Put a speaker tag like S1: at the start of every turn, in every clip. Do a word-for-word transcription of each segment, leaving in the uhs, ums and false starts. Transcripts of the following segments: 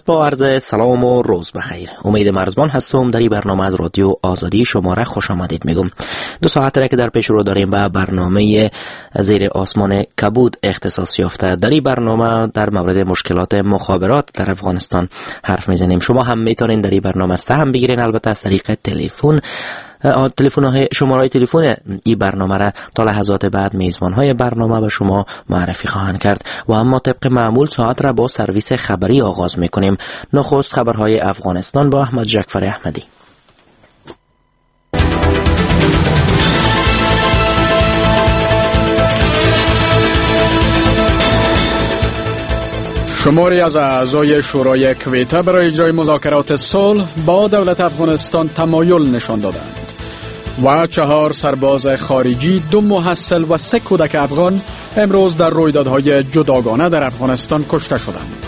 S1: است. با عرض سلام و روز بخیر. امید مرزبان هستم. در این برنامه از رادیو آزادی شما را خوش آمدید میگم. دو ساعت را که در پیش رو داریم به برنامه زیر آسمان کبود اختصاص یافته. در این برنامه در مورد مشکلات مخابرات در افغانستان حرف میزنیم. شما هم میتونین در این برنامه سهم بگیرین، البته از طریق تلفن. تلفن های شماره تلفن این برنامه را تا لحظات بعد میزبان های برنامه به شما معرفی خواهند کرد و اما طبق معمول ساعت را با سرویس خبری آغاز میکنیم. نخست خبرهای افغانستان با احمد جعفر احمدی.
S2: شماری از اعضای شورای کویته برای اجرای مذاکرات صلح با دولت افغانستان تمایل نشان دادند و چهار سرباز خارجی، دو محصل و سه کودک افغان امروز در رویدادهای جداگانه در افغانستان کشته شدند.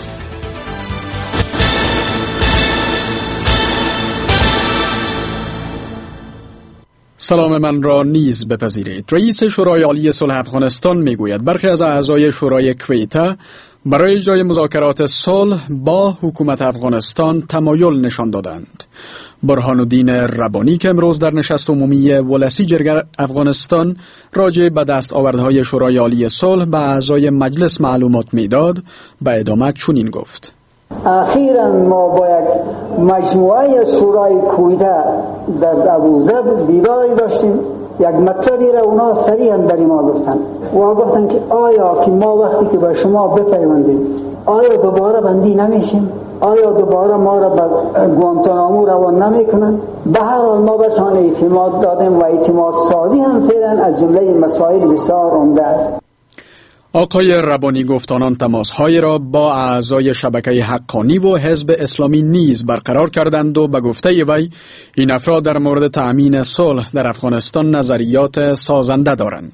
S2: سلام من را نیز بپذیرید. رئیس شورای عالی صلح افغانستان میگوید برخی از اعضای شورای کویته برای اجرای مذاکرات صلح با حکومت افغانستان تمایل نشان دادند. برهان الدین ربانی که امروز در نشست عمومی ولسی جرگه افغانستان راجع به دستاوردهای شورای عالی صلح به اعضای مجلس معلومات میداد، به ادامه چنین گفت:
S3: اخیراً ما با یک مجموعه شورای کویته در ابوظبی دیداری داشتیم. یک مطلبی را اونا صریحاً برای ما گفتن و گفتن که آیا که ما وقتی که به شما بپیوندیم آیا دوباره بندی نمیشیم؟ آیا دوباره ما را به گوانتانامو روان نمیکنن؟ به هر حال ما بهشان اعتماد دادیم و اعتماد سازی هم فعلا از جمله مسائل بسیار عمده است.
S2: آقای ربانی گفت آنان تماس‌های را با اعضای شبکه حقانی و حزب اسلامی نیز برقرار کردند و به گفته وی این افراد در مورد تأمین صلح در افغانستان نظریات سازنده دارند.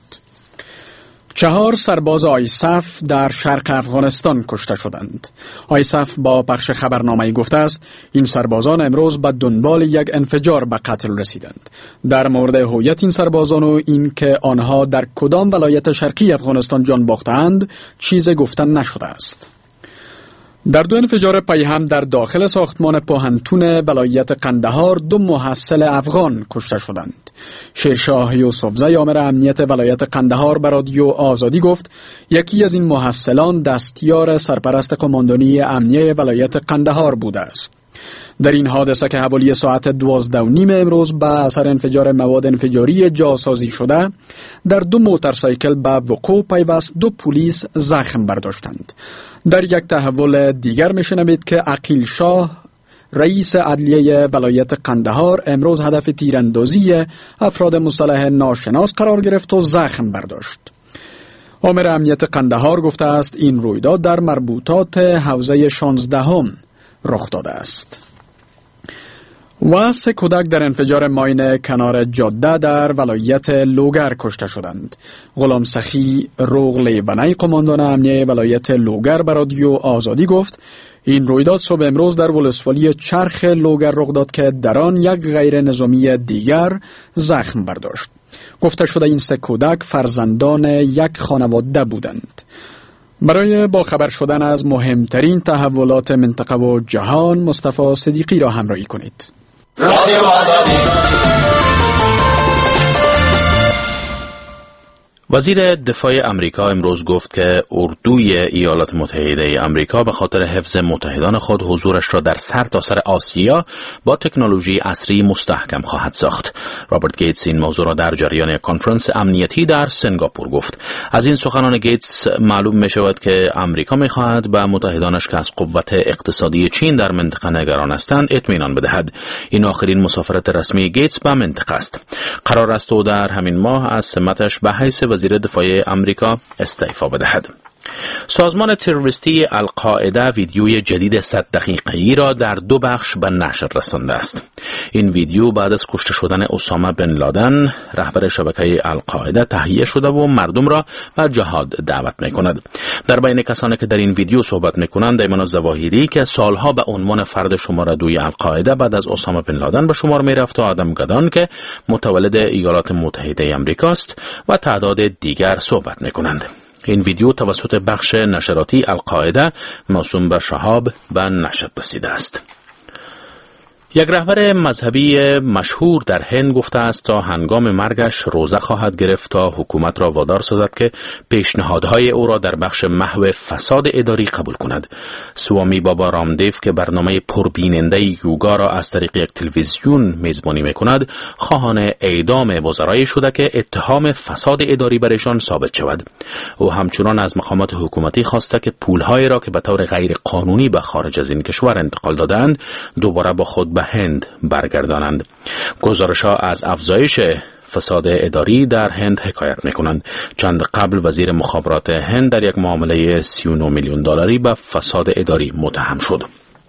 S2: چهار سرباز آیسف در شرق افغانستان کشته شدند. آیسف با پخش خبرنامه‌ای گفته است این سربازان امروز به دنبال یک انفجار به قتل رسیدند. در مورد هویت این سربازان و این که آنها در کدام ولایت شرقی افغانستان جان باختند چیز گفتن نشده است. در دو انفجار پیهم در داخل ساختمان پوهنتون ولایت قندهار دو محصل افغان کشته شدند. شیرشاه یوسفزی آمر امنیت ولایت قندهار به رادیو آزادی گفت یکی از این محصلان دستیار سرپرست قماندانی امنیه ولایت قندهار بوده است. در این حادثه که حوالی ساعت دوازده و نیم امروز به اثر انفجار مواد انفجاری جاسازی شده در دو موتورسایکل به وقوع پیوست، دو پلیس زخم برداشتند. در یک تحول دیگر میشنوید که عقیل شاه رئیس عدلیه ولایت قندهار امروز هدف تیراندازی افراد مسلح ناشناس قرار گرفت و زخم برداشت. آمر امنیت قندهار گفته است این رویداد در مربوطات حوزه شانزدهم رخ داده است. و سه کودک در انفجار ماین کنار جاده در ولایت لوگر کشته شدند. غلام سخی روغلی بنای قماندان امنیه ولایت لوگر به رادیو آزادی گفت این رویداد صبح امروز در ولسوالی چرخ لوگر رخ داد که در آن یک غیر نظامی دیگر زخم برداشت. گفته شده این سه کودک فرزندان یک خانواده بودند. برای باخبر شدن از مهمترین تحولات منطقه و جهان مصطفی صدیقی را همراهی کنید. رادیو آزادی.
S4: وزیر دفاع امریکا امروز گفت که اردوی ایالات متحده امریکا به خاطر حفظ متحدان خود حضورش را در سرتاسر آسیا با تکنولوژی عصری مستحکم خواهد ساخت. رابرت گیتس این موضوع را در جریان کنفرانس امنیتی در سنگاپور گفت. از این سخنان گیتس معلوم می شود که امریکا می خواهد به متحدانش که از قوت اقتصادی چین در منطقه نگران هستند اطمینان بدهد. این آخرین مسافرت رسمی گیتس به منطقه است. قرار است او در همین ماه از سمتش به حیث وزیر دفاع امریکا استعفا بدهد. سازمان تروریستی القاعده ویدیوی جدید صد دقیقه‌ای را در دو بخش به نشر رسانده است. این ویدیو بعد از کشته شدن اسامه بن لادن رهبر شبکه القاعده تهیه شده و مردم را به جهاد دعوت می‌کند. در بین کسانی که در این ویدیو صحبت می‌کنند ایمان الظواهری که سالها به عنوان فرد شماره دوی القاعده بعد از اسامه بن لادن به شمار می‌رفت و آدم گدان که متولد ایالات متحده آمریکا است و تعداد دیگر صحبت می‌کنند. این ویدیو توسط بخش نشراتی القاعده موسوم به شهاب به نشر رسیده است. یک رهبر مذهبی مشهور در هند گفته است تا هنگام مرگش روزه خواهد گرفت تا حکومت را وادار سازد که پیشنهادهای او را در بخش محو فساد اداری قبول کند. سوامی بابا رامدیو که برنامه پربیننده یوگا را از طریق یک تلویزیون میزبانی میکند، خواهان اعدام وزرای شده که اتهام فساد اداری برشان ثابت شود. او همچنان از مقامات حکومتی خواسته که پولهایی را که به طور غیر قانونی به خارج از این کشور انتقال دادند دوباره با خود به هند برگردانند. گزارش‌ها از افزایش فساد اداری در هند حکایت می‌کنند. چند قبل وزیر مخابرات هند در یک معامله سی و نه میلیون دلاری به فساد اداری متهم شد.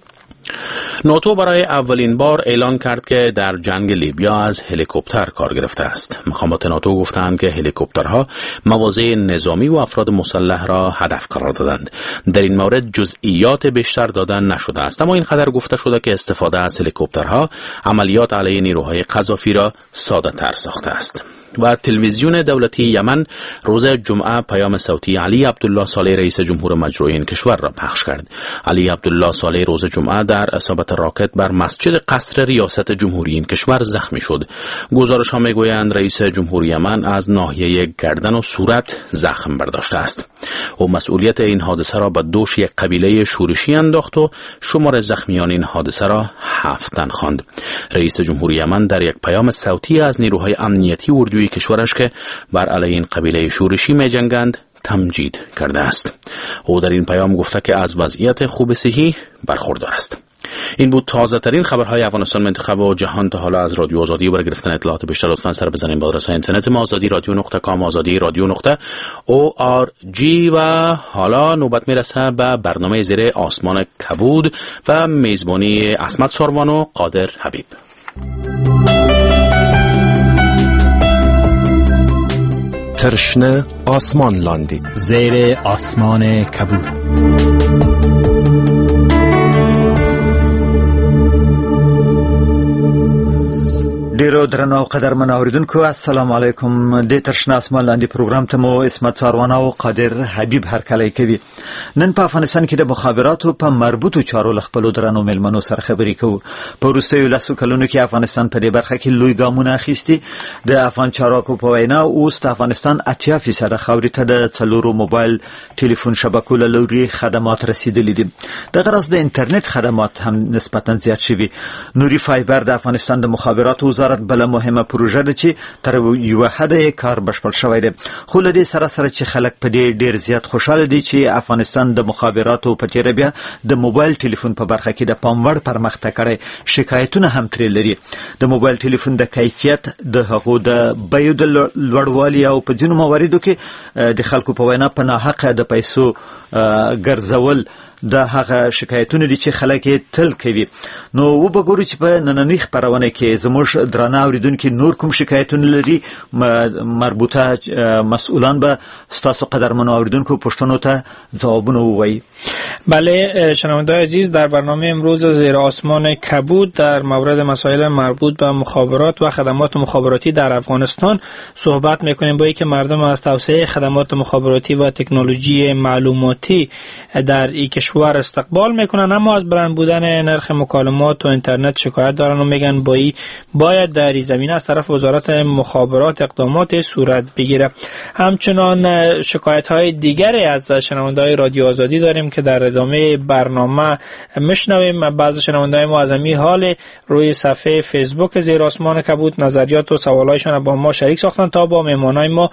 S4: ناتو برای اولین بار اعلان کرد که در جنگ لیبیا از هلیکوپتر کار گرفته است. مقامات ناتو گفتند که هلیکوپترها مواضع نظامی و افراد مسلح را هدف قرار دادند. در این مورد جزئیات بیشتر دادن نشده است، اما این قدر گفته شده که استفاده از هلیکوپترها عملیات علیه نیروهای قذافی را ساده تر ساخته است. و تلویزیون دولتی یمن روز جمعه پیام صوتی علی عبدالله صالح رئیس جمهور مجروح این کشور را پخش کرد. علی عبدالله صالح روز جمعه در اصابت راکت بر مسجد قصر ریاست جمهوری این کشور زخمی شد. گزارش‌ها میگویند رئیس جمهور یمن از ناحیه گردن و صورت زخم برداشته است. او مسئولیت این حادثه را به دوش یک قبیله شورشی انداخت و شمار زخمیان این حادثه را هفت تن خواند. رئیس جمهور یمن در یک پیام صوتی از نیروهای امنیتی اردوی کشورش که بر علیه این قبیله شورشی می جنگند تمجید کرده است. او در این پیام گفته که از وضعیت خوب صحی برخوردار است. این بود تازه ترین خبرهای افغانستان، منطقه و جهان تا حالا از رادیو آزادی. برای گرفتن اطلاعات بیشتر لطفاً سر بزنید به آدرس اینترنت ما آزادی رادیو نقطه کام، آزادی رادیو نقطه او آر جی. و حالا نوبت میرسه به برنامه زیر آسمان کبود و میزبانی اسمت ساروان و قادر حبیب.
S5: ترشنه آسمان لاندی
S6: زیر آسمان کبود. ډیرو درنو او قدرمن اوریدونکو السلام علیکم. د ترشنه آسمان لاندې پروګرام ته مو اسمت ساروان او قادر حبیب هرکلی کوي. نن په افغانستان کې د مخابراتو په مربوطو چارو له خپلو درنو میلمنو سره خبرې کوو. په وروستیو لسو کلونو کې افغانستان په دې برخه کې لوی ګامونه اخیستي. د افغان چارواکو په وینا اوس د افغانستان اتیا فیصده خاورې ته د څلورو موبایل ټلیفون شبکو له لوري خدمات رسیدلي دي. دغه راز د انټرنیټ خدمات هم نسبتا زیات شوي. نوري فایبر د افغانستان د مخابراتو وزارت بل مهمه پروژه ده چې تر یو حد کار بشپړ شوی دی. خو له دې سره سره چې خلک په دې ډیر زیات خوشاله دي چې افغانستان د مخابراتو په تیر بیا د موبایل ټلیفون په برخه کې د پاموړ پرمختګ کړی. شکایتونه هم ترې لري. د موبایل ټلیفون د کیفیت، د هغو د بیو د لوړوالي او په ځینو مواردو کې د خلکو په وینا په ناحقه د پیسو ګرځول د هغه شکایتونه دي چې خلک یې تل کوي. نو وبګورو چې په نننۍ خبرونه کې زموږ درانه اوریدونکو نور کوم شکایتونه لري. مربوطه مسئولان به ستاسو قدرمنو اوریدونکو پوښتنو ته ځوابونه ووایي.
S7: بله شنوندگان عزیز، در برنامه امروز زیر آسمان کبود در مورد مسائل مربوط به مخابرات و خدمات مخابراتی در افغانستان صحبت میکنیم با اینکه مردم از توسعه خدمات مخابراتی و تکنولوژی معلوماتی در این کشور استقبال میکنن، اما از بلند بودن نرخ مکالمات و اینترنت شکایت دارن و میگن بایی باید در این زمینه از طرف وزارت مخابرات اقدامات صورت بگیره. همچنان شکایت های دیگری از شنونده‌های رادیو آزادی داریم که در ادامه برنامه میشنویم. بعضی شنونده‌های ما از همین حال روی صفحه فیسبوک زیر آسمان کبود نظریات و سوالایشان با ما شریک ساختن تا با مهمانای ما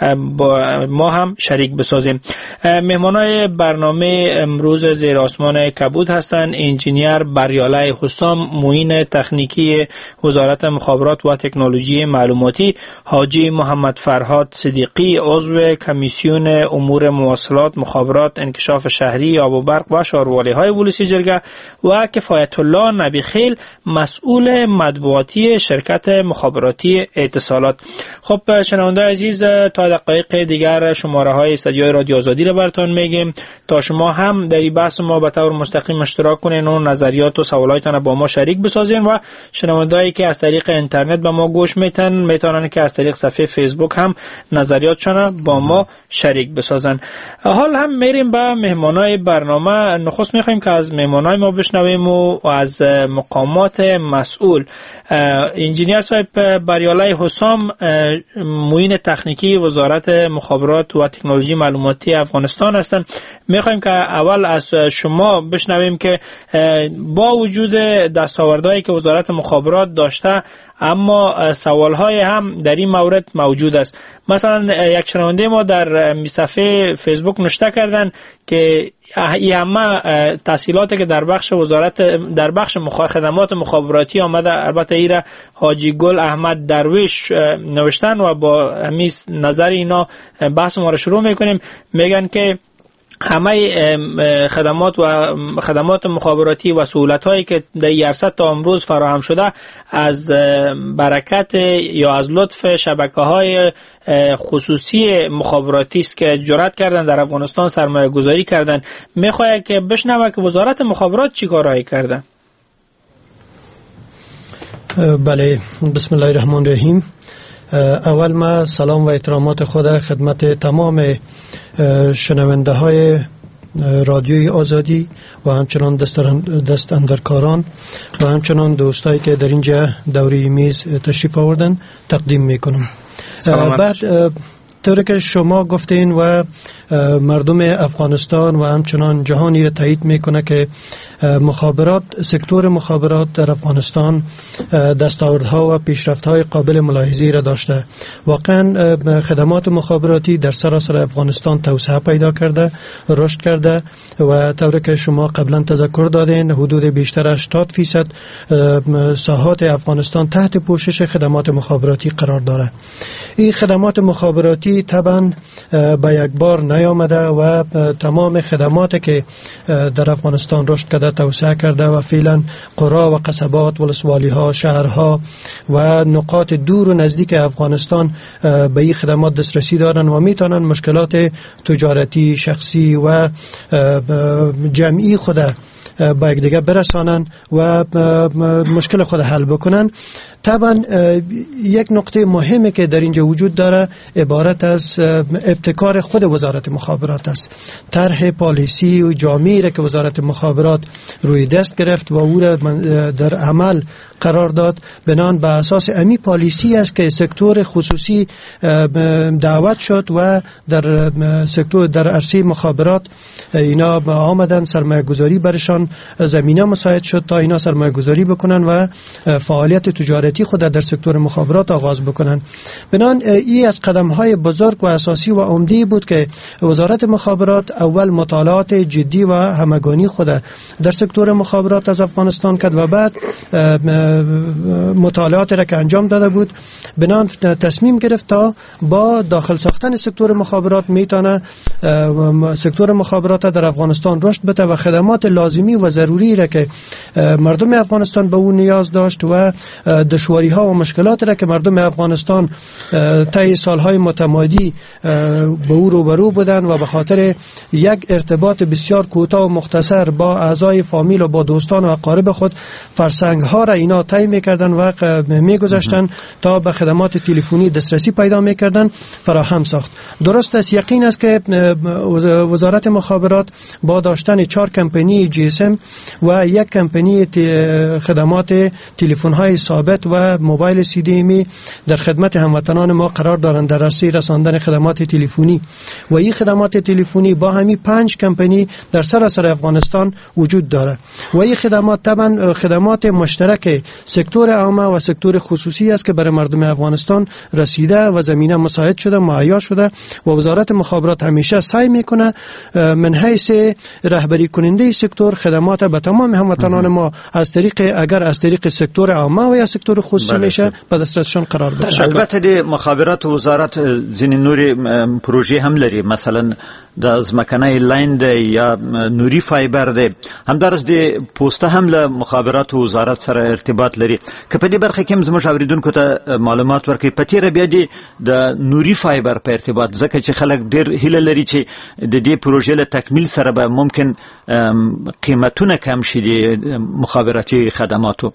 S7: با ما هم شریک بسازیم. مهمانای برنامه امروز زیر آسمان کبود هستند انجینیر بریاله حسام، معین تکنیکی وزارت مخابرات و تکنولوژی معلوماتی، حاجی محمد فرهاد صدیقی عضو کمیسیون امور مواصلات، مخابرات، انکشاف شهری، آب و برق و شاروالی های ولسی جرگه، و کفایت الله نبی خیل مسئول مطبوعاتی شرکت مخابراتی اتصالات. خب شنوندگان عزیز، تا دقایق دیگر شماره های استودیوی رادیو آزادی رو براتون میگیم تا شما هم در این بحث ما به طور مستقیم اشتراک کنین و نظریات و سوالاتتان با ما شریک بسازین و شنوندهایی که از طریق اینترنت به ما گوش میتن میتونن که از طریق صفحه فیسبوک هم نظریاتشان با ما شریک بسازن. حال هم میریم به مهمانای برنامه. نخست میخوایم که از مهمانای ما بشنویم و از مقامات مسئول. انجینیر صاحب بریالای حسام، معین تکنیکی وزارت مخابرات و تکنولوژی معلوماتی افغانستان هستند. میخوایم که اول از شما بشنویم که با وجود دستاوردهایی که وزارت مخابرات داشته اما سوالهای هم در این مورد موجود است. مثلا یک شنونده ما در صفحه فیسبوک نوشته کردن که این همه تحصیلاتی که در بخش وزارت در بخش خدمات مخابراتی آمده، البته ایرا حاجی گل احمد درویش نوشتن و با همین نظر اینا بحث ما را شروع میکنیم. میگن که همه خدمات و خدمات مخابراتی و سهولت‌هایی که در یرصد تا امروز فراهم شده از برکت یا از لطف شبکه‌های خصوصی مخابراتی است که جرأت کردن در افغانستان سرمایه گذاری کردن. میخواد که بشنوه که وزارت مخابرات چی کارهایی کرده.
S8: بله، بسم الله الرحمن الرحیم. اول ما سلام و احترامات خود خدمت تمام شنونده های رادیوی آزادی و همچنان دست اندرکاران و همچنان دوستایی که در اینجا دوری میز تشریف آوردن تقدیم میکنم. بعد طوری که شما گفتین و مردم افغانستان و همچنان جهانی را تایید میکنه که مخابرات، سکتور مخابرات در افغانستان دستاوردها و پیشرفت‌های قابل ملاحظه‌ای را داشته. واقعا خدمات مخابراتی در سراسر افغانستان توسعه پیدا کرده، رشد کرده و طوری که شما قبلا تذکر دادین حدود بیشتر از هشتاد درصد ساحات افغانستان تحت پوشش خدمات مخابراتی قرار داره. این خدمات مخابراتی طبعا به یک بار نیامده و تمام خدماتی که در افغانستان رشد کرده، توسعه کرده و فعلا قرا و قصبات، ولسوالی ها، شهرها و نقاط دور و نزدیک افغانستان به این خدمات دسترسی دارن و میتونن مشکلات تجارتی، شخصی و جمعی خود با یک دیگه برسانن و مشکل خود حل بکنن. طبعا یک نقطه مهمی که در اینجا وجود داره عبارت از ابتکار خود وزارت مخابرات است. طرح پالیسی و جامعی را که وزارت مخابرات روی دست گرفت و او را در عمل قرار داد، بنان به اساس امی پالیسی است که سکتور خصوصی دعوت شد و در سکتور در عرصه مخابرات اینا آمدن، سرمایه گذاری برشان زمینه مساعد شد تا اینا سرمایه گذاری بکنن و فعالیت تجارتی خود در سکتور مخابرات آغاز بکنن. بنان این از قدم های بزرگ و اساسی و عمده بود که وزارت مخابرات اول مطالعات جدی و همگانی خود در سکتور مخابرات از افغانستان کرد و بعد مطالعات را که انجام داده بود بنان تصمیم گرفت تا با داخل ساختن سکتور مخابرات میتونه سکتور مخابرات در افغانستان رشد بده و خدمات لازمی و ضروری را که مردم افغانستان به اون نیاز داشت و دشواری ها و مشکلات را که مردم افغانستان طی سالهای متمادی به او روبرو بودند و به خاطر یک ارتباط بسیار کوتاه و مختصر با اعضای فامیل و با دوستان و اقارب خود فرسنگ ها را اینا طی میکردن و میگذاشتن تا به خدمات تلفنی دسترسی پیدا میکردن فراهم ساخت. درست است، یقین است که وزارت مخابرات با داشتن چهار کمپانی جی اس ام و یک کمپانی خدمات تلفن های ثابت و موبایل سی دی امی در خدمت هموطنان ما قرار دارند در راسته رساندن خدمات تلفنی و این خدمات تلفنی با همین پنج کمپانی در سراسر افغانستان وجود داره و این خدمات طبعا خدمات مشترک سکتور عامه و سکتور خصوصی است که برای مردم افغانستان رسیده و زمینه مساعد شده، مهیا شده و وزارت مخابرات همیشه سعی میکنه من حیث رهبری کننده سکتور خدمات به تمام هموطنان ما از طریق اگر از طریق سکتور عامه و یا سکتور خصوصی میشه به دسترسشون قرار بده.
S6: البته د مخابرات وزارت ځینې نورې پروژې هم لري، مثلا د ځمکنی لاین دی یا نوري فایبر دی، همدارس د پوسته هم له مخابراتو وزارت سره ارتباط لري. که په دې برخه کې هم زموږ اوریدونکو ته معلومات ورکړي، په تیره بیا د نوري فایبر په ارتباط، ځکه چې خلک ډېر هیله لري چې د دې پروژې له تکمیل سره به ممکن قیمتونه کم شي د مخابراتی خدماتو.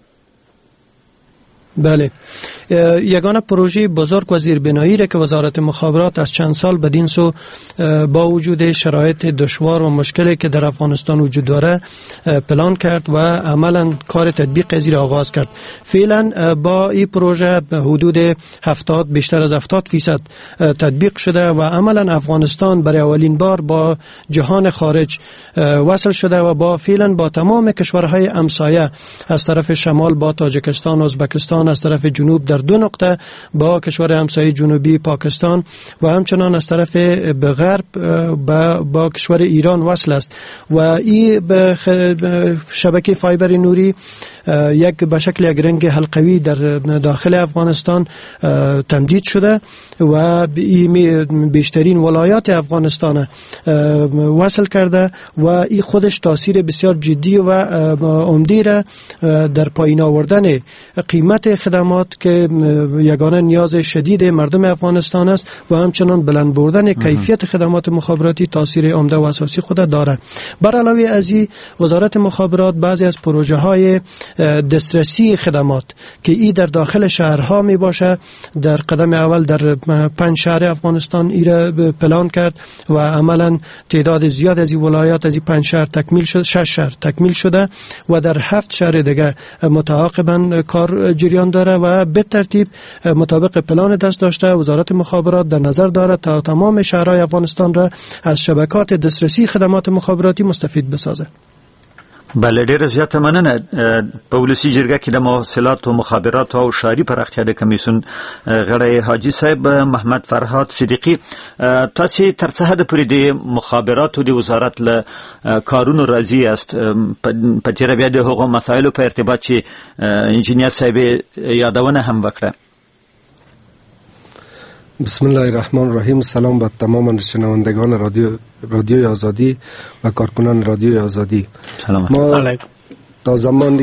S8: بله، یگانه پروژه بزرگ و زیربنایی را که وزارت مخابرات از چند سال بدین سو با وجود شرایط دشوار و مشکلی که در افغانستان وجود داره پلان کرد و عملا کار تطبیق زیر آغاز کرد. فعلا با این پروژه حدود هفتاد بیشتر از هفتاد فیصد تطبیق شده و عملا افغانستان برای اولین بار با جهان خارج وصل شده و با فعلا با تمام کشورهای همسایه، از طرف شمال با تاجیکستان، ازبکستان، از طرف جنوب در دو نقطه با کشور همسایه جنوبی پاکستان و همچنان از طرف به غرب با, با کشور ایران وصل است. و این شبکه فایبر نوری یک به شکل یک رنگ حلقوی در داخل افغانستان تمدید شده و بیشترین ولایات افغانستان وصل کرده و این خودش تاثیر بسیار جدی و عمده را در پایین آوردن قیمت خدمات که یگانه نیاز شدید مردم افغانستان است و همچنان بلند بردن کیفیت خدمات مخابراتی تاثیر عمده و اساسی خود داره. بر علاوه از این، وزارت مخابرات بعضی از پروژه های دسترسی خدمات که ای در داخل شهرها می باشه، در قدم اول در پنج شهر افغانستان ای را پلان کرد و عملا تعداد زیاد از این ولایات از این پنج شهر تکمیل شد، شش شهر تکمیل شده و در هفت شهر دیگه متعاقبا کار جریان داره و به ترتیب مطابق پلان دست داشته وزارت مخابرات در نظر داره تا تمام شهرهای افغانستان را از شبکات دسترسی خدمات مخابراتی مستفید بسازه.
S6: بله، ډیره زیاته مننه. په ولسي جرګه کې د مواصلات او مخابرات او ښاري پراختیا د کمیسیون غړی حاجي صاحب محمد فرهاد صدیقي، تاسو تر څه حد پورې د مخابراتو د وزارت له کارونو راضي یاست؟ په تیره بیا د هغو مسایلو په ارتباط چې انجینیر صاحب یادونه هم وکړه.
S9: بسم الله الرحمن الرحیم. سلام به تمام شنوندگان رادیو رادیوی آزادی و کارکنان رادیوی آزادی.
S6: سلام.
S9: ما تا زمانی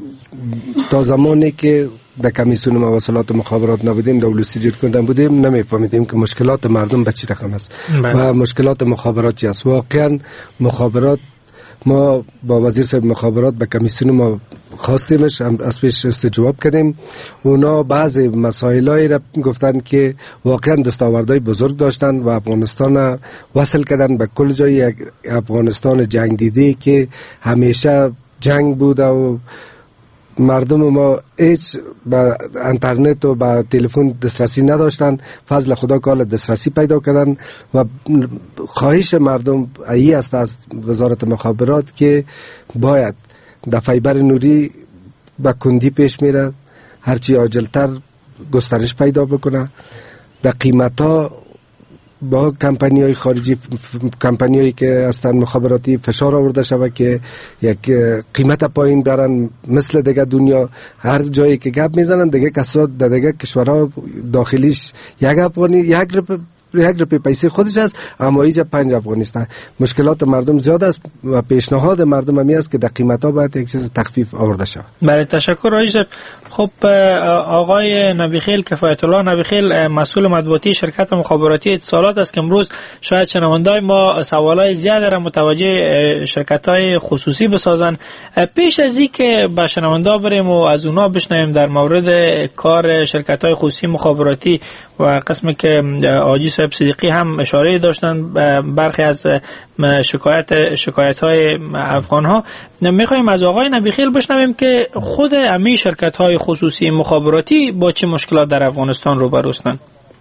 S9: تا زمانی که در کمیسیون مواصلات و مخابرات نبودیم، دولتی جور کردن بودیم، نمیفهمیدیم که مشکلات مردم به چی رقم است و مشکلات مخابرات چی است. واقعا مخابرات، ما با وزیر صاحب مخابرات به کمیسیون ما خواستیمش، از پیش استجواب کردیم. اونا بعضی مسائلایی را گفتن که واقعا دستاوردهای بزرگ داشتن و افغانستان وصل کردن به کل جای یک افغانستان جنگ دیده که همیشه جنگ بود و مردم ما هیچ با اینترنت و با تلفن دسترسی نداشتن. فضل خدا کال دسترسی پیدا کردن و خواهش مردم ای است از وزارت مخابرات که باید در فایبر نوری به کندی پیش میره، هرچی عاجلتر گسترش پیدا بکنه. در قیمت ها با کمپانی های خارجی، کمپانی هایی که هستند مخابراتی فشار آورده شود که یک قیمت پایین برن، مثل دیگه دنیا هر جایی که گپ میزنن دیگه کسا در دیگه کشورها داخلیش یک افغانی یک روپیه یک روپیه پیسه خودش است، اما اینجا پنج افغانی است. مشکلات مردم زیاد است و پیشنهاد مردم همی است که در قیمت ها باید یک چیز تخفیف آورده شود.
S7: بله، تشکر رئیس. خب آقای نبیخیل، کفایت الله نبیخیل، مسئول مطبوعاتی شرکت مخابراتی اتصالات است که امروز شاید شنوندای ما سوالای زیاد را متوجه شرکت‌های خصوصی بسازن. پیش از اینکه به شنوندا بریم و از اونا بشنویم در مورد کار شرکت‌های خصوصی مخابراتی و قسمی که حاجی صاحب صدیقی هم اشاره داشتن برخی از شکایت شکایت‌های افغان‌ها، می‌خوایم از آقای نبیخیل بشنویم که خود امی شرکت‌های خصوصی مخابراتی با چه مشکلات در افغانستان روبرو هستند.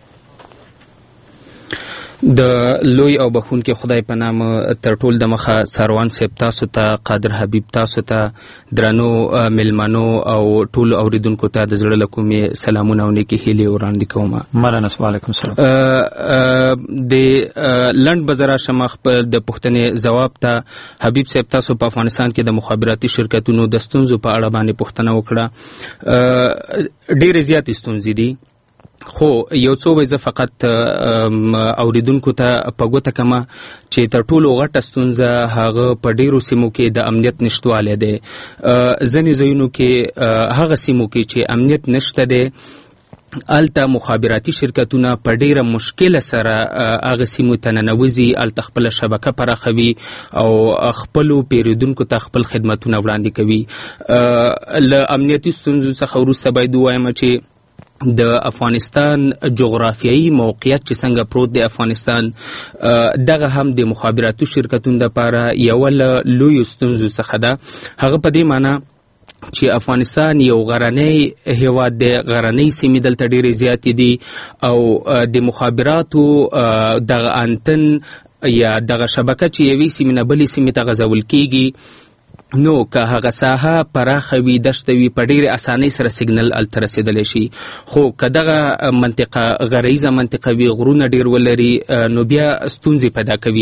S10: د لوی او بخون کې خدای په نام تر ټول د مخه سروان صاحب تاسو ته، قادر حبیب تاسو ته، درنو ملمنو او ټول اوریدونکو ته د زړه له کومې سلامونه او نیکې هیلې وړاندې کوم.
S6: مننه. وعلیکم السلام.
S10: د لند بازار شمخ د پښتنې جواب ته حبیب صاحب تاسو په افغانستان کې د مخابراتي شرکتونو د ستونزو په اړه باندې پوښتنه وکړه. ډېر زیات ستونزې دي خو یو څو وځه فقط اوریدونکو ته په ګوته کما چې تر ټولو غټه ستونزه هغه په ډیرو سیمو کې د امنیت نشټواله ده. ځینې ځایونو کې هغه سیمو کې چې امنیت نشته ده الته مخابراتي شرکتونه په ډیره مشکل سره هغه سیمو ته ننوځي، الته خپل شبکه پراخوي او خپل پیرودونکو ته خپل خدماتونه وړاندې کوي. له امنیتي ستونزو څخه وروسته باید ووایم چې د افغانستان جغرافیایي موقعیت چې څنګه پروت دی افغانستان دغه هم د مخابراتي شرکتونو لپاره یو له لویو ستونزو څخه ده. هغه په دې معنی چې افغانستان یو غرنی هیواد دی، غرنی سیمې دلته ډېرې زیاتې دي او د مخابراتو دغه انتن یا دغه شبکه چې یوې سیمې نه بلې سیمې ته غځول کیږي نو که هغه ساحه پراخه وي دشته وي په ډېرې اسانۍ سره سیګنل الته رسېدلی شي. خو که دغه منطقه غریزه منطقه وي، غرونه ډېر ولري، نو بیا ستونزې پیدا کوي.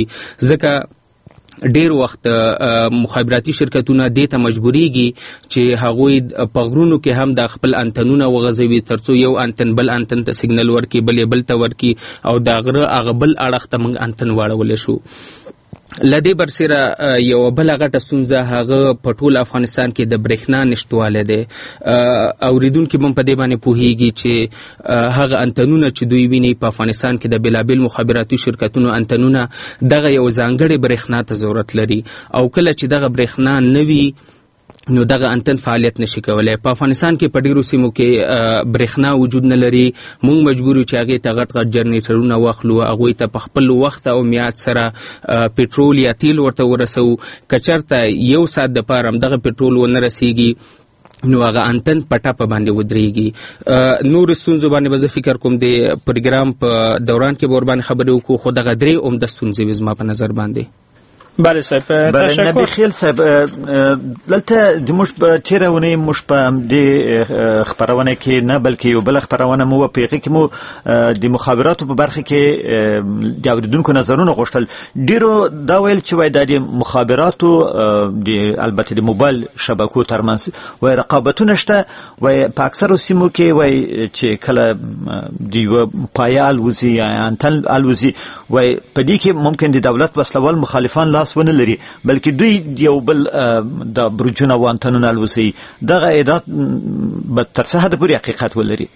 S10: ځکه ډېر وخت مخابراتي شرکتونه دې ته مجبوریږي چې هغوی په غرونو کې هم د خپل انتنونه وغځوي ترڅو یو انتن بل انتن ته سیګنل ورکړي، بل یې بل ته ورکړي او د غره هغه بل اړخ ته موږ انتن واړولی شو. لدې برسره یو بل غټه ستونزه هغه په ټول افغانستان کې د برېښنا نشټواله دی. اوریدونکي هم په دې باندې پوهیږي چې هغه انتنونه چې دوی ویني په افغانستان کې د بېلابېل مخابراتي شرکتونو انتنونه دغه یو ځانګړې برېښنا ته ضرورت لري او کله چې دغه برېښنا نه وي نو دغه انتن فعالیت نشي کولای. په افغانستان کې په ډیرو سیمو کې برېښنا وجود نه لري، موږ مجبور یو چې هغې ته غټ غټ جنریټرونه واخلو، هغوی ته په خپل وخت او میعاد سره پټرول یا تیل ورته ورسوو. که چېرته یو ساعت دپاره همدغه پټرول ونه رسیږي نو هغه انتن په ټپه باندې ودرېږي. نور ستونزو باندې به زه فکر کوم د پروګرام په دوران کې به ورباندې خبرې وکړو، خو دغه درې عمده ستونزې وي زما په نظر باندې.
S7: بله صاحب
S6: بله نبی خیل صاحب دلته د موږ په تېره اونۍ موږ په همدې خپرونه کې نه بلکې یو بله خپرونه مو په هغې کې مو د مخابراتو په برخه کې د اورېدونکو نظرونه غوښتل. ډېرو دا ویل چې وایي دا د مخابراتو د البته د موبایل شبکو ترمنځ وایي رقابتونه شته، وایي په اکثرو سیمو کې وایي چې کله د یوه پایه الوځي یا انتن الوځي وایي په دې کې ممکن د دولت وسلوال مخالفان لاس ونه لري بلکې دوی یو بل د برجونه او انتنونه الوځي. دغه ادعا به تر څه حده پورې حقیقت ولري؟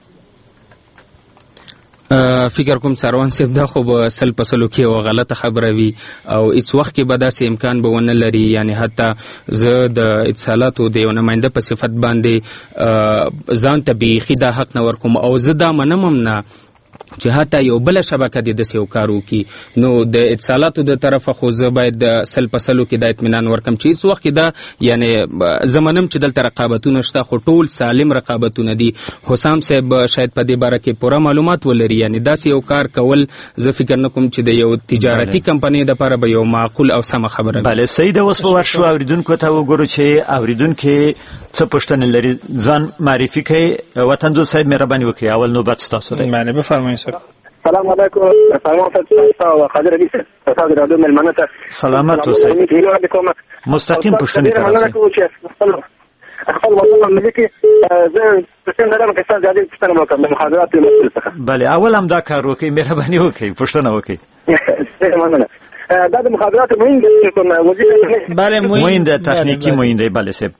S10: فکر کوم سروان صاحب دا خو به سل په سلو کې یوه غلطه خبره وي او هیڅ وخت کې به داسې امکان به ونه لري. یعنی حتی زه د اتصالاتو د یو نماینده په صفت باندې ځان ته بیخي دا حق نه ورکوم او زه دا منم هم نه چې حتی یو بله شبکه د داسې یو کار وکړي. نو د اتصالاتو د طرفه خو زه باید د سل په سلو کې دا اطمینان ورکم چې هېڅ وخت کې دا یعنی زه منم چې دلته رقابتونه شته خو ټول سالم رقابتونه دي. حسام صاحب شاید په دې باره کې پوره معلومات ولري. یعنی داسې یو کار کول زه فکر نه کوم چې د یو تجارتي کمپنۍ دپاره به یو معقول او سمه خبره وي.
S6: بله سیده، اوس به ورشو اورېدونکو ته وګورو چې اورېدونکي څه پوښتنې لري. ځان معرفي کوئ. وطندوز صاحب مهرباني وکړئ، اول نوبت ستاسو دی.
S7: بله بفرمایئ.
S11: سلام علیکم. سلام علیکم قادر علی صاحب، تاسو د رادیو ملمنه ته
S6: سلامات اوسئ. مستقیم پوښتنې ته راځئ.
S11: خپل وطن ملي کې زه پوښتنه لرم چې تاسو د پوښتنه وکړم د مخابراتو مسؤل څخه.
S6: بله اول هم دا کار وکړئ، مهرباني وکړئ، پوښتنه وکړئ.
S11: مننه. دا د مخابراتو مهم دی کوم وظیفه؟
S6: بله مهم دی، تخنیکی مهم دی. بله صاحب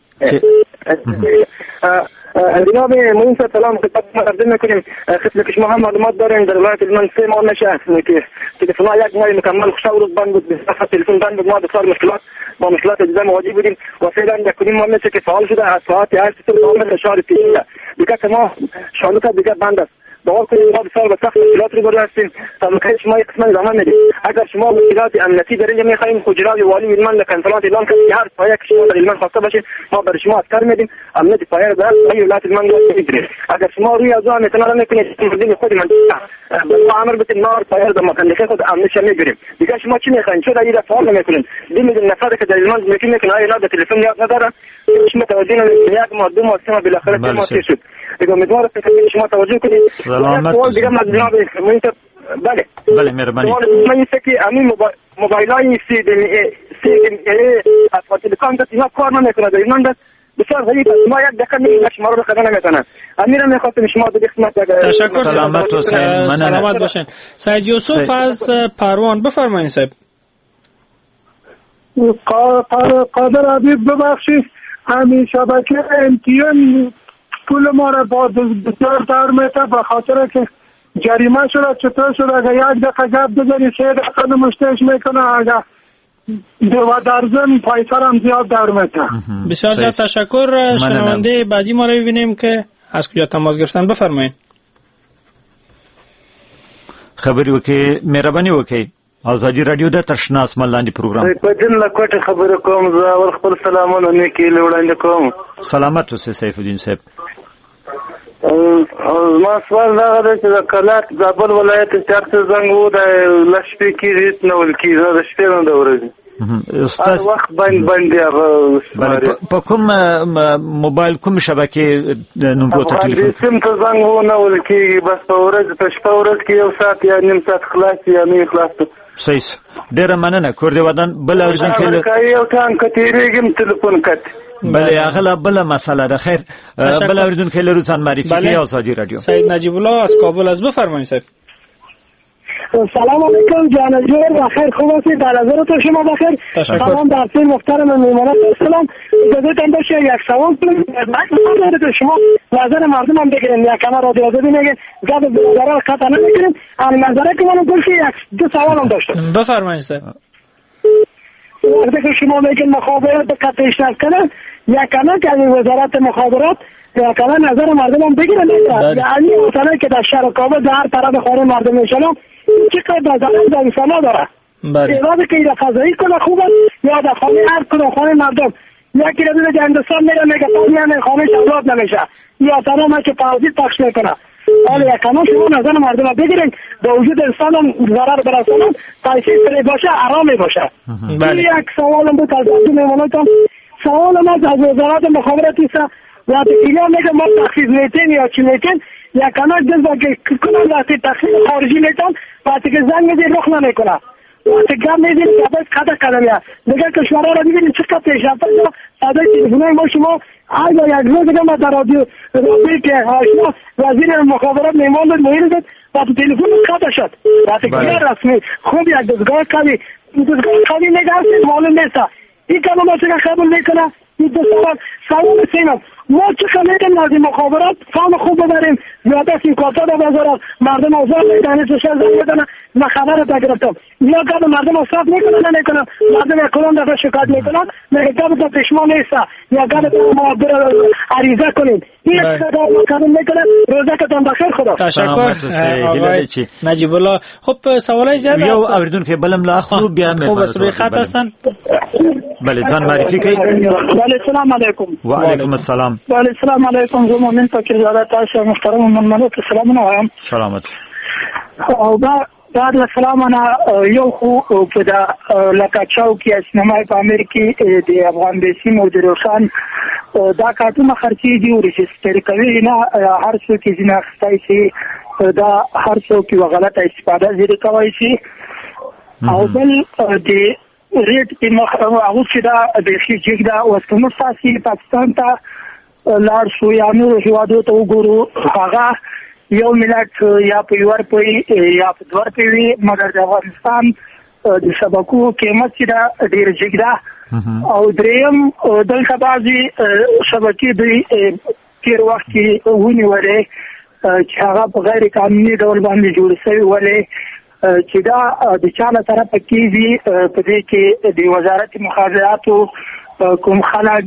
S11: جناب معین صاحب سلام، خدمت مقدم میکنیم. خدمت شما هم معلومات داریم در ولایت هلمند سه ماه میشه که تلفن‌ها یک ماه مکمل خوشا و روز بند بود، بسیار تلفن بند بود، ما بسیار مشکلات با مشکلات دیده مواجه بودیم و فعلا یک کنیم ماه میشه که فعال شده از ساعت هشت صبح تا شهر پیش دیگه که ما شانوت دیگه بند است. باور کنید ما بسیار به سخت مشکلات روبرو هستیم. تمکن شما یک قسمت ادامه میدیم. اگر شما مشکلات امنیتی در اینجا میخواهیم خود جناب والی هلمند کنفرانس اعلام کنید که هر پایه که شما در هلمند خواسته باشید ما برای شما عسکر میدیم. امنیت پایه را در ولایت هلمند میگیریم. اگر شما روی از آن اعتنا نمیکنید مردم خود من ما امر بتیم نار پایه را در مکانیکی خود امنیت میگیریم. دیگه شما چی میخواین؟ چرا این فعال نمیکنید؟ دو میلیون نفر که در هلمند میگن میکنه آیا نه به تلفن یاد نداره؟ شما توجه نمیکنید. یک ما دو ما سه ما بالاخره سه ما سه شد. دیگه امیدوارم که شما توجه کنید.
S6: سلامت.
S11: سوال دیگه از جناب معین صاحب. بله
S6: بله مهربانی.
S11: سوال من است که همین موبایلای سی دی سی دی از تلکام اینا کار نمیکنه در هلمند. بسیار ضعیف است. ما یک دقیقه میگیم شما رو خدا نمیتونن. امیر میخواستم شما در خدمت
S7: تشکر.
S6: سلامت و
S7: سلامت باشین. سید یوسف از پروان بفرمایید صاحب.
S12: قادر حبیب ببخشید همین شبکه امتیان پول ما را با بسیار دار میته به خاطر که جریمه شده. چطور شده اگر یک دقیقه گپ بزنی سه دقیقه نمشتش میکنه اگر و در ضمن پیسر هم زیاد دار میته.
S7: بسیار زیاد تشکر. شنونده بعدی ما رو ببینیم که از کجا تماس گرفتن. بفرمایید.
S6: خبری وکي مهرباني وکي آزادی رادیو د ترشنا اسمان لاندې پروګرام
S13: په دین له کوټه خبره کوم زه ور خپل سلامونه نیکی لوړاندې کوم.
S6: سلامت اوسه سیف الدین صاحب.
S13: ما سوال دا غواړم چې د کلات زابل ولایت چارته زنګ وو د لشپې کې ریت نه ولکې د شپې نه د ورځې
S6: استاد
S13: وخت باندې باندې
S6: په کوم موبایل کوم شبکې نمبر ته ټلیفون
S13: کوم ته زنګ وو نه ولکې بس په ورځ په شپه ورځ کې یو ساعت یا نیم ساعت خلاص یا نه خلاص.
S6: صحیح. ډیره مننه. کور دی ودان بل اورجن کې
S13: یو ټان کتیریږم ټلیفون کټ.
S6: بله اغلا بله مسئله ده. خیر بله اوریدون که لروزان معرفی که آزادی رادیو.
S7: سید نجیب الله از کابل از بفرمایید صاحب.
S12: سلام علیکم جان جور و خیر خوب هستید. در نظرتون شما بخیر. سلام در سیر محترم میمانت سلام. اجازه هم باشه یک سوال کنم. من شما نظر مردم هم بگیرین یا کمر رادیو آزادی میگه گپ برادران خطا نمیکنیم. اما نظره که منو گفت یک دو سوال هم داشتم.
S7: بفرمایید صاحب.
S12: وقتی که شما میگین مخابرات به قطع اشتراک کنن یا کنن که از وزارت مخابرات یا کنن نظر مردم هم بگیرن. یعنی مثلا که در شهر کابل در هر طرف خانه مردم میشنم چقدر نظرم در انسانا داره. ایراد که ایره قضایی کنه خوب است یا در خانه هر کنه خانه مردم یکی رو دیده جندستان میره میگه پامی همه خانه شبلات نمیشه یا تنها که پاوزید پخش میکنه. حالا یک کنون شما نظر مردم رو بگیرین به وجود انسان هم ضرر برسانم تایسی سری باشه آرامی باشه. یک سوالم بود از عبدو میمانویتم. سوالم از از وزارت مخابراتی سا وقتی اینا میگه ما تخصیص میتین یا چی میتین یا کنون جزا که کنن وقتی تخصیص خارجی میتن وقتی که زنگ میدین رخ نمیکنه وقتی گم میدین سبت قدر قدم یا دیگه کشورها رو میبینید چقدر پیشرفته شده صدای تلفن‌های ما شما آیا یک روز دیگه ما در رادیو رادیویی که آشنا وزیر مخابرات میمان بود محیر بود وقتی تلفن قطع شد وقتی که رسمی خوب یک دستگاه قوی دستگاه قوی نگهست معلوم نیست این کلمه ما چقدر قبول میکنه این دو سوال سوال سینم ما چقدر میگم از این مخابرات فهم خوب ببریم زیاده از این کارتا در بازار مردم آزار میدن از شهر زنگ میدن من خبر رو گرفتم یا قبل مردم آزاد میکنن نه میکنن مردم کلان دفعه شکایت میکنن میگه قبل تا پشما نیست یا قبل تا ما عریضه کنیم این اقتدار ما قبول میکنن روزه که تان بخیر خدا.
S7: تشکر آقای نجیب الله. خب سوالای زیاد
S6: یو اوریدون که بلم لاخلو بیا
S7: خب از روی خط هستن.
S6: بله ځان معرفي کړئ.
S12: بله سلام علیکم.
S6: وعلیکم السلام.
S12: بله سلام علیکم. زه مومن فقیر زاده تاسو محترم منمنو ته سلامونه وایم.
S6: سلامت.
S12: او دا دا له سلامونه یو خو په دا لکه چوکي اسنامه په امیر کې د افغان بیسي مدیر خان دا کارتونه خرچي دي او ريجستر کوي نه هر څه کې ځنه اخستای شي دا هر څه کې غلطه استفاده زیری کوي شي او بل د ریټ په مخ هغه چې دا د خېجګ دا وسمو ساسي پاکستان ته لاړ شو یا نور هیوادو ته وګورو هغه یو ملت یا په یور په یا په دور په وی مګر د افغانستان د شبکو قیمت چې دا ډیر جګدا او دریم دلته بعضي شبکې د تیر وخت کې ونیولې چې هغه په غیر قانوني ډول باندې جوړ شوی ولې چې دا د چاله طرف کېږي په دې کې د وزارت مخابراتو کوم خلک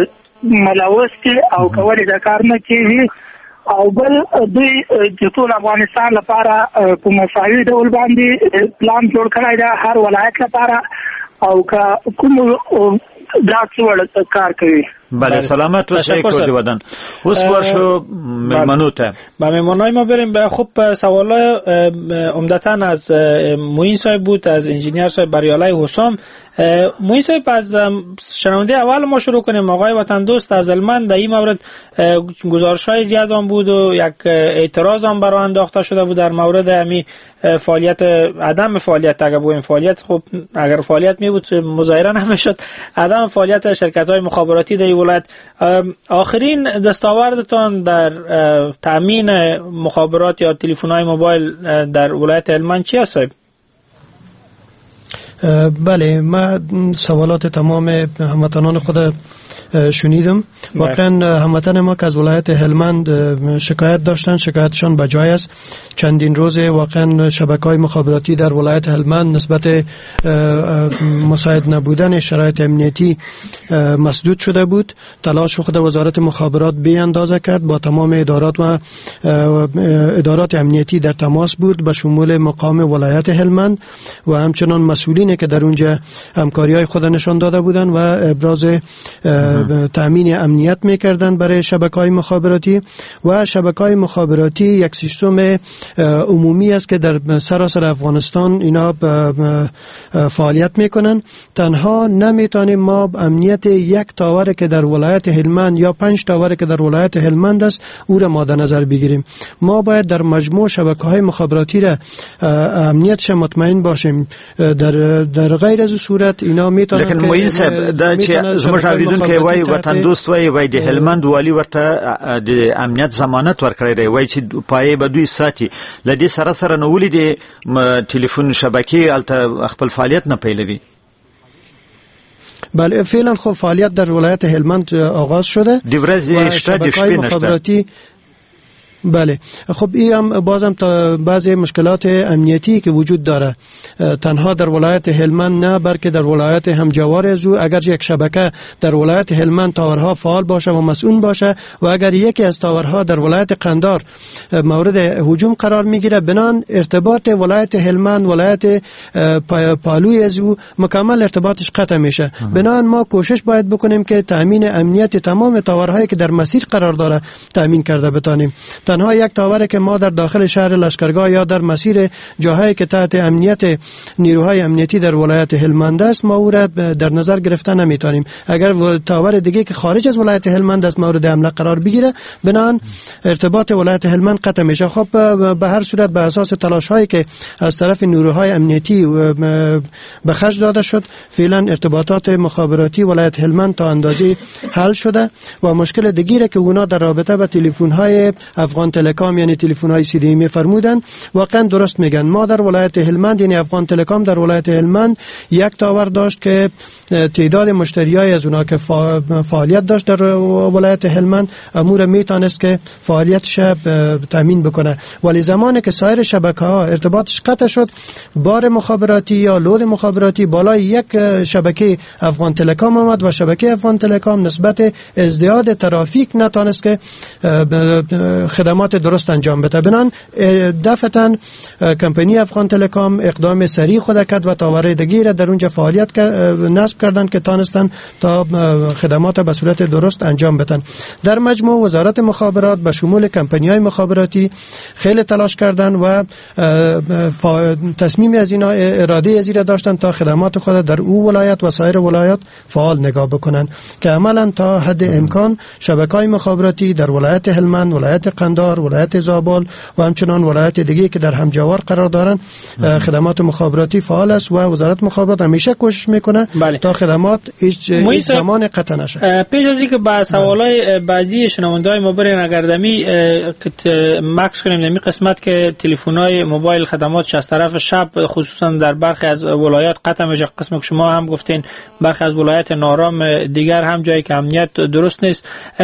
S12: ملوث او کولې د کار نه کېږي او بل دوی د ټول افغانستان لپاره په مساوي ډول باندې پلان جوړ کړی دی هر ولایت لپاره او کوم دا څه کار کوي.
S6: بله سلامت و شکر دی ودن. اوس ورشو میمانو ته
S7: با میمانای ما بریم. به خب سوالای عمدتاً از معین صاحب بود از انجینیر صاحب بریالای حسام. معین صاحب از شنونده اول ما شروع کنیم. آقای وطن دوست از هلمند در این مورد گزارش‌های زیاد هم بود و یک اعتراض هم برای انداخته شده بود در مورد همین فعالیت عدم فعالیت اگر بگویم فعالیت خب اگر فعالیت می بود مظاهره نمیشد عدم فعالیت شرکت‌های مخابراتی در ولایت. آخرین دستاوردتان در تامین مخابرات یا تلفن‌های موبایل در ولایت هلمند چی است؟
S8: بله، ما سوالات تمام هموطنان خود شنیدم. واقعا هموطن ما که از ولایت هلمند شکایت داشتن، شکایتشان بجای است. چندین روز واقعا شبکه‌های مخابراتی در ولایت هلمند نسبت مساعد نبودن شرایط امنیتی مسدود شده بود. تلاش خود وزارت مخابرات به اندازه کرد، با تمام ادارات و ادارات امنیتی در تماس بود، به شمول مقام ولایت هلمند و همچنان مسئولینی که در اونجا همکاری‌های خود نشان داده بودند و ابراز تامین امنیت میکردن برای شبکه‌های مخابراتی. و شبکه‌های مخابراتی یک سیستم عمومی است که در سراسر افغانستان اینا فعالیت میکنن. تنها نمیتونیم ما امنیت یک تاور که در ولایت هلمند یا پنج تاور که در ولایت هلمند است او را مد نظر بگیریم. ما باید در مجموع شبکه‌های مخابراتی را امنیتش مطمئن باشیم. در در غیر از صورت اینا میتونن
S6: لیکن موین صاحب دا چې زموږ اوریدونکو وای وطن دوست وای وای د هلمند والی ورته د امنیت ضمانت ورکړی دی، وای چې پای به دوی ساتي. لدې سره سره نو ولې د ټلیفون شبکې الته خپل فعالیت نه پیلوي؟
S8: بله فعلا خب فعالیت در ولایت هلمند آغاز شده.
S6: د ورځې شته د شپې نشته.
S8: بله خب این هم بازم تا بعضی مشکلات امنیتی که وجود داره، تنها در ولایت هلمند نه بلکه در ولایت همجوار از او. اگر یک شبکه در ولایت هلمند تاورها فعال باشه و مسئول باشه و اگر یکی از تاورها در ولایت قندار مورد هجوم قرار میگیره، بنان ارتباط ولایت هلمند ولایت پالوی از او مکمل ارتباطش قطع میشه. بنان ما کوشش باید بکنیم که تامین امنیت تمام تاورهایی که در مسیر قرار داره تامین کرده بتانیم. تنها یک تاوره که ما در داخل شهر لشکرگاه یا در مسیر جاهایی که تحت امنیت نیروهای امنیتی در ولایت هلمند است ما او را در نظر گرفته نمیتونیم. اگر تاور دیگه که خارج از ولایت هلمند است مورد حمله قرار بگیره، بنان ارتباط ولایت هلمند قطع میشه. خب به هر صورت به اساس تلاش هایی که از طرف نیروهای امنیتی به خرج داده شد، فعلا ارتباطات مخابراتی ولایت هلمند تا اندازه حل شده و مشکل دیگه که اونا در رابطه با تلفن های افغان تلکام یعنی تلفن های سی دی می فرمودن واقعا درست میگن. ما در ولایت هلمند یعنی افغان تلکام در ولایت هلمند یک تاور داشت که تعداد مشتریای از اونا که فعالیت داشت در ولایت هلمند امور میتونست که فعالیتش تامین بکنه، ولی زمانی که سایر شبکه ها ارتباطش قطع شد، بار مخابراتی یا لود مخابراتی بالای یک شبکه افغان تلکام آمد و شبکه افغان تلکام نسبت ازدیاد ترافیک نتونست که خدمات درست انجام بده. بنان دفعتاً کمپانی افغان تلکام اقدام سریع خود کرد و تاوره دیگه را در اونجا فعالیت نصب کردن که تانستن تا خدمات به صورت درست انجام بدن. در مجموع وزارت مخابرات به شمول کمپانی‌های مخابراتی خیلی تلاش کردن و تصمیم از اینا اراده از اینا داشتن تا خدمات خود در او ولایت و سایر ولایات فعال نگاه بکنن که عملاً تا حد امکان شبکه‌های مخابراتی در ولایت هلمند، ولایت قندار، ولایت زابل و همچنان ولایت دیگه که در همجوار قرار دارن خدمات مخابراتی فعال است و وزارت مخابرات همیشه کوشش میکنه بله. تا خدمات هیچ زمان قطع نشه.
S7: پیش از اینکه با سوالای بعدی شنونده‌های ما برین اگردمی مکس کنیم نمی قسمت که تلفن‌های موبایل خدماتش از طرف شب خصوصا در برخی از ولایات قطع میشه، قسم که شما هم گفتین برخی از ولایات نارام دیگر هم جایی که امنیت درست نیست.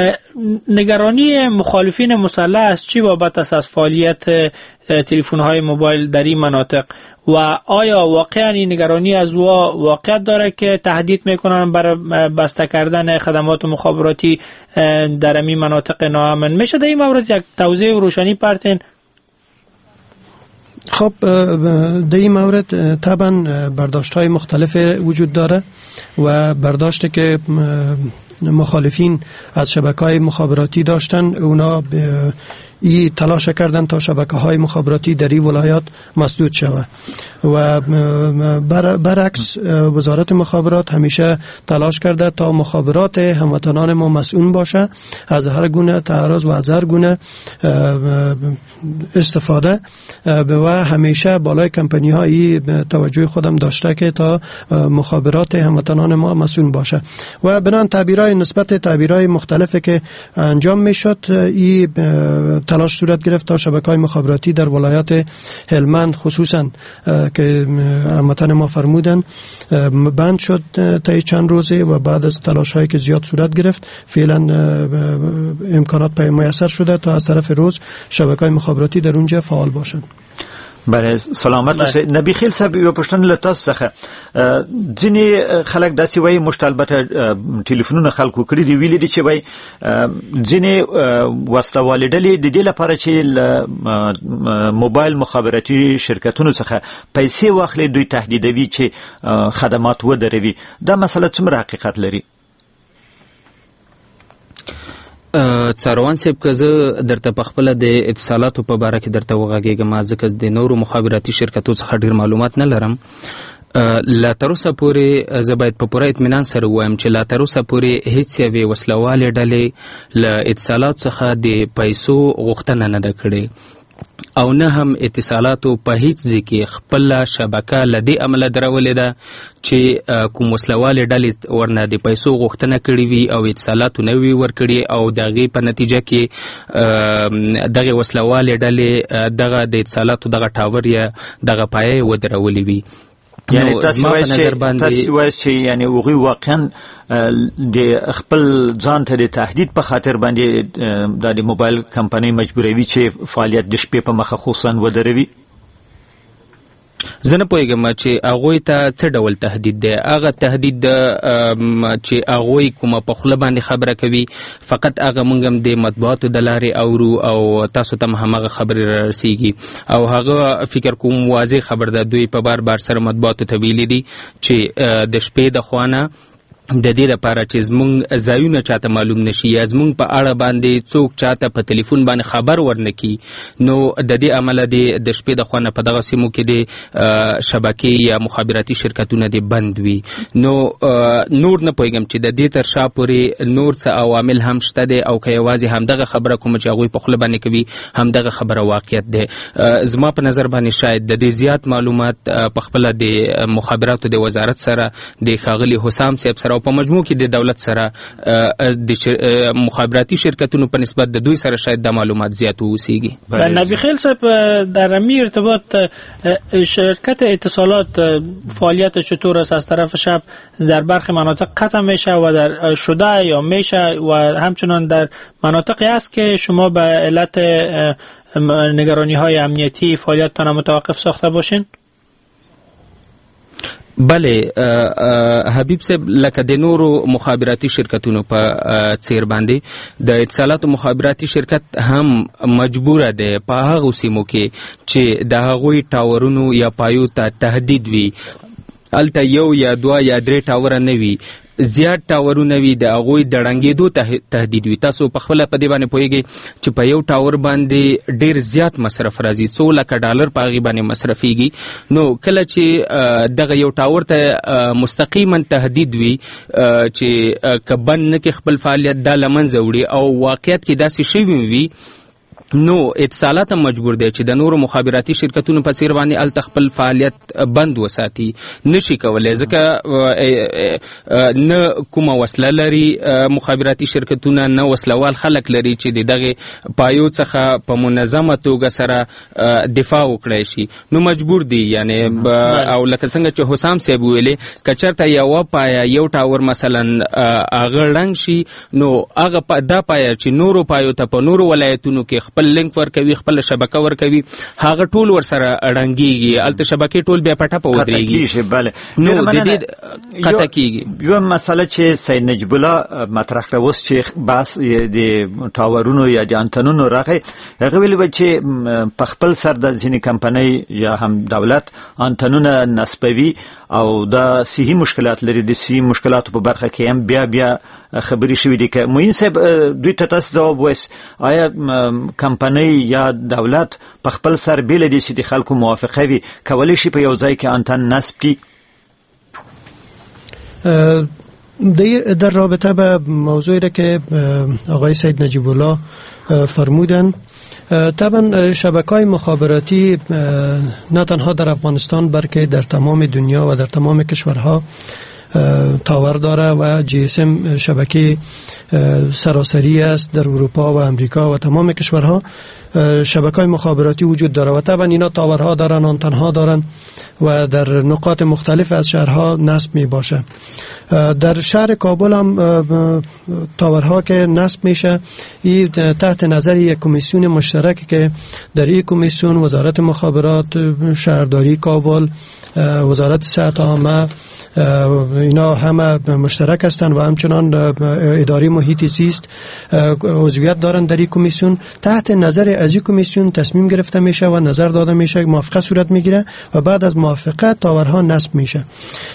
S7: نگرانی مخالفین مسلح است چی بابت است از فعالیت تلفن‌های موبایل در این مناطق و آیا واقعا این نگرانی از وا واقعیت داره که تهدید میکنن برای بسته کردن خدمات مخابراتی در این مناطق ناامن؟ میشه در این مورد یک توضیح و روشنی پرتین؟
S8: خب در این مورد طبعا برداشت‌های مختلف وجود داره و برداشتی که مخالفین از شبکه‌های مخابراتی داشتن اونا ای تلاش کردند تا شبکه های مخابراتی در این ولایات مسدود شود و بر برعکس وزارت مخابرات همیشه تلاش کرده تا مخابرات هموطنان ما مسئول باشه از هر گونه تعرض و از هر گونه استفاده و همیشه بالای کمپانی هایی توجه خودم داشته که تا مخابرات هموطنان ما مسئول باشه و بنان تعبیرهای نسبت تعبیرهای مختلفی که انجام میشد این تلاش صورت گرفت تا شبکه‌های مخابراتی در ولایت هلمند خصوصا که هموطن ما فرمودن بند شد تا چند روزه و بعد از تلاش هایی که زیاد صورت گرفت فعلا امکانات میسر شده تا از طرف روز شبکه‌های مخابراتی در اونجا فعال باشند.
S6: بله سلامت اوسئ. نبی خیل صاحب یو پښتنه لتاس څخه ځینې خلک داسې وایي موږ البته ټلیفونونه خلکو کړي دي ویلي دي چې وایي ځینې وسلوالې ډلې د دې لپاره چې موبایل مخابراتي شرکتونو څخه پیسې واخلي دوی تهدیدوي چې خدمات ودروي. دا مسله څومره حقیقت لري؟
S10: څاروان صاحب که زه درته په خپله د اتصالاتو په باره کې درته وغږېږم ځکه د نورو مخابراتي شرکتو څخه ډېر معلومات نه لرم. لا تر اوسه پورې زه باید په پوره اطمینان سره ووایم چې لا تر اوسه پورې هیڅ یوې وسلوالې ډلې له اتصالاتو څخه د پیسو غوښتنه نه ده کړې او نه هم اتصالاتو په هیڅ ځای کې خپله شبکه له دې امله درولې ده چې کوم وسلوالې ډلې ورنه د پیسو غوښتنه کړې وي او اتصالاتو نه وي ورکړي او د هغې په نتیجه کې دغې وسلوالې ډلې دغه د اتصالاتو دغه ټاور یا دغه پایه یې ودرولې وي.
S6: یعنی تاسو وایئ چې یعنی هغوی واقعا د خپل ځان ته د تهدید په خاطر باندې د موبایل کمپنۍ مجبوروي چې فعالیت د شپې په مخه خصوصا ودروي؟
S10: زه نه پوهېږم چې هغوی ته څه ډول تهدید دی. هغه تهدید چې هغوی کومه په خوله باندې خبره کوي فقط هغه موږ هم د مطبوعاتو د لارې اورو او تاسو ته هم هماغه خبرې رارسیږي او هغه فکر کوم واضح خبر ده. دوی په بار بار سره مطبوعاتو ته ویلي دي چې د شپې د خوا نه د دې لپاره چې زموږ ځایونه چاته معلوم نشي یا زموږ په اړه باندې څوک چاته په تلیفون باندې خبر ورنکي نو د دې عمله د شپې د خوا نه په دغه سیمو کې د شبکې یا مخابراتي شرکتونه د بند وي. نو نور نه پوهېږم چې د دې تر شا پورې نور څه عوامل هم شته دی او که یوازې همدغه خبره کومه چې هغوی په خوله باندې کوي همدغه خبره واقعیت دی. زما په نظر باندې شاید د دې زیات معلومات په خپله د مخابراتو د وزارت سره د ښاغلي حسام صاحب سره او په مجموع کې د دولت سره د مخابراتي شرکتونو په نسبت د دوی سره شاید د معلومات زیات ووسیږي.
S7: نبی خیل صاحب در امی ارتباط شرکت اتصالات فعالیت چطور است؟ از طرف شب در برخی مناطق قطع میشه و در شده یا میشه و همچنان در مناطقی است که شما به علت نگرانی های امنیتی فعالیتتان متوقف ساخته باشین؟
S10: بله حبیب صاحب لکه د نورو مخابراتي شرکتونو په څیر باندې د اتصالاتو مخابراتي شرکت هم مجبوره ده په هغو سیمو کې چې د هغوی ټاورونو یا پایو ته تهدید وي هلته یو یا دوه یا درې ټاوره نه وي زیات ټاورونه وي د هغوی د ړنګېدو تهدید وي. تاسو په خپله په دې باندې پوهېږئ چې په یو ټاور باندې ډېر زیات مصرف راځي څو لکه ډالر په هغې باندې مصرفېږي. نو کله چې دغه یو ټاور ته مستقیما تهدید وي چې که بند نه کړي خپل فعالیت دا له منځه وړي او واقعیت کې داسې شوي وي نو اتصالات هم مجبور دی چې د نورو مخابراتي شرکتونو په څیر باندې هلته خپل فعالیت بند وساتي. نشي کولی ځکه نه کومه وسله لري مخابراتي شرکتونه نه وسلوال خلک لري چې د دغې پایو څخه په منظمه توګه سره دفاع وکړی شي. نو مجبور دی یعنی او لکه څنګه چې حسام صاحب ویلې که چېرته یوه پایه یو ټاور مثلا هغه ړنګ شي نو هغه دا پایه چې نورو پایو ته په نورو ولایتونو کې خپل لینک ورکوي خپل شبکه ورکوي هغه ټول ورسره ړنګېږي هلته شبکې ټول بیا په ټپه ودرېږي نو د دې قطع کېږي.
S6: یوه مسله چې سید نجیب الله مطرح کړه اوس چې بحث د ټاورونو یا د انتنونو راغی هغه ویلي وه چې په خپل سر د ځینې کمپنۍ یا هم دولت انتنونه نصبوي او دا صحي مشکلات لري. د صحي مشکلاتو په برخه کې هم بیا بیا خبرې شوي دي که معین صاحب دوی ته تاسو ځواب وایست آیا کمپنۍ یا دولت په خپل سر بیل دي چې د خلکو موافقه وي کولی شي په یو ځای کې انتن نصب کړي؟
S8: در رابطه به موضوعی را که آقای سید نجیب الله فرمودن، طبعا شبکه‌های مخابراتی نه تنها در افغانستان بلکه در تمام دنیا و در تمام کشورها تاور داره و جی اس ام شبکه سراسری است. در اروپا و امریکا و تمام کشورها شبکه‌های مخابراتی وجود داره و طبعا اینا تاورها دارن، آنتنها دارن و در نقاط مختلف از شهرها نصب می باشه. در شهر کابل هم تاورها که نصب میشه این تحت نظر یک کمیسیون مشترک که در این کمیسیون وزارت مخابرات، شهرداری کابل، وزارت صحت عامه اینا همه مشترک هستند و همچنان اداره محیط زیست عضویت دارند در این کمیسیون. تحت نظر از این کمیسیون تصمیم گرفته میشه و نظر داده میشه، موافقه صورت میگیره و بعد از موافقت تاورها نصب میشه.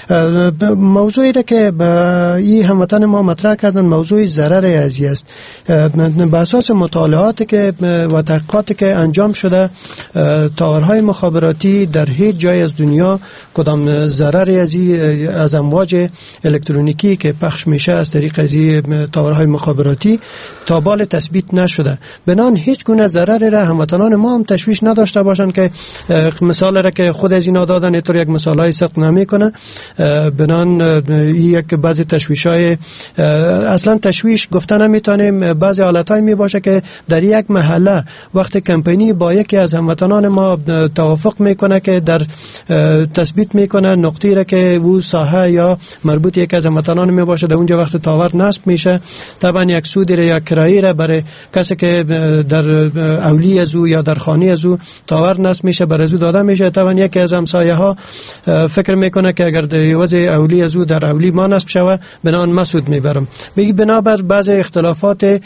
S8: موضوعی را که این هموطن ما مطرح کردن موضوع ضرر ازی است. به اساس مطالعاتی که و تحقیقاتی که انجام شده تاورهای مخابراتی در هیچ جای از دنیا کدام ضرر ازی از امواج الکترونیکی که پخش میشه از طریق از تاورهای مخابراتی تا بال تثبیت نشده. بنان هیچ گونه ضرری را هموطنان ما هم تشویش نداشته باشند که مثال را که خود از اینا دادن اینطور یک مثالای سخت نمیکنه. بنان یک بعضی تشویشای اصلا تشویش گفته نمیتونیم، بعضی حالتای می باشه که در یک محله وقت کمپانی با یکی از هموطنان ما توافق میکنه که در تثبیت میکنه نقطه‌ای را که او ساحه یا مربوط یک از هموطنان می باشه در اونجا وقت تاور نصب میشه طبعا یک سودی را یا کرایی را برای کسی که در اولی از او یا در خانه از او تاور نصب میشه برای از او داده میشه. طبعا یکی از همسایه ها فکر میکنه که اگر در وضع اولی از او در اولی ما نصب شوه بنان مسود میبرم. میگه بنابر بعض اختلافات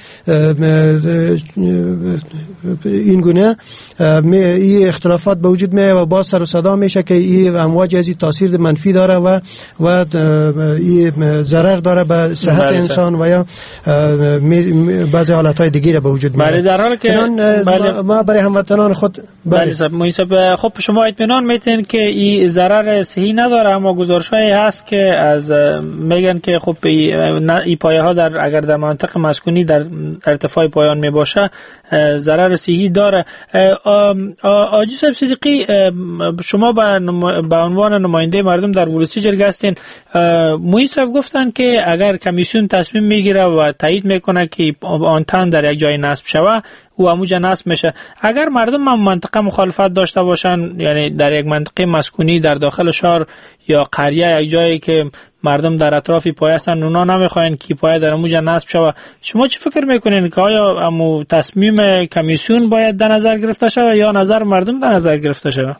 S8: این گونه این اختلافات به وجود میاد و باز سر و صدا میشه که این امواج ازی تاثیر منفی داره و و این ضرر داره به صحت انسان و یا بعضی حالتهای دیگه به وجود میاد.
S7: بله در حالی که
S8: بله ما برای هموطنان خود
S7: بله صاحب خب شما اطمینان میتین که این ضرر صحی نداره، اما گزارش‌هایی هست که از میگن که خب این پایه ها در اگر در مناطق مسکونی در ارتفاع پایان می باشه ضرر صحی داره. آجی صاحب صدیقی شما به عنوان نماینده مردم در ولسی جرگه هستین، مویی صاحب گفتن که اگر کمیسیون تصمیم میگیره و تایید میکنه که آنتن در یک جای نصب شوه و اموجا نصب میشه، اگر مردم من منطقه مخالفت داشته باشن یعنی در یک منطقه مسکونی در داخل شهر یا قریه یک جایی که مردم در اطراف پایه هستن اونا نمیخواین که پایه در اموجا نصب شوه، شما چی فکر میکنین که آیا امو تصمیم کمیسیون باید در نظر گرفته شوه یا نظر مردم در نظر گرفته شوه؟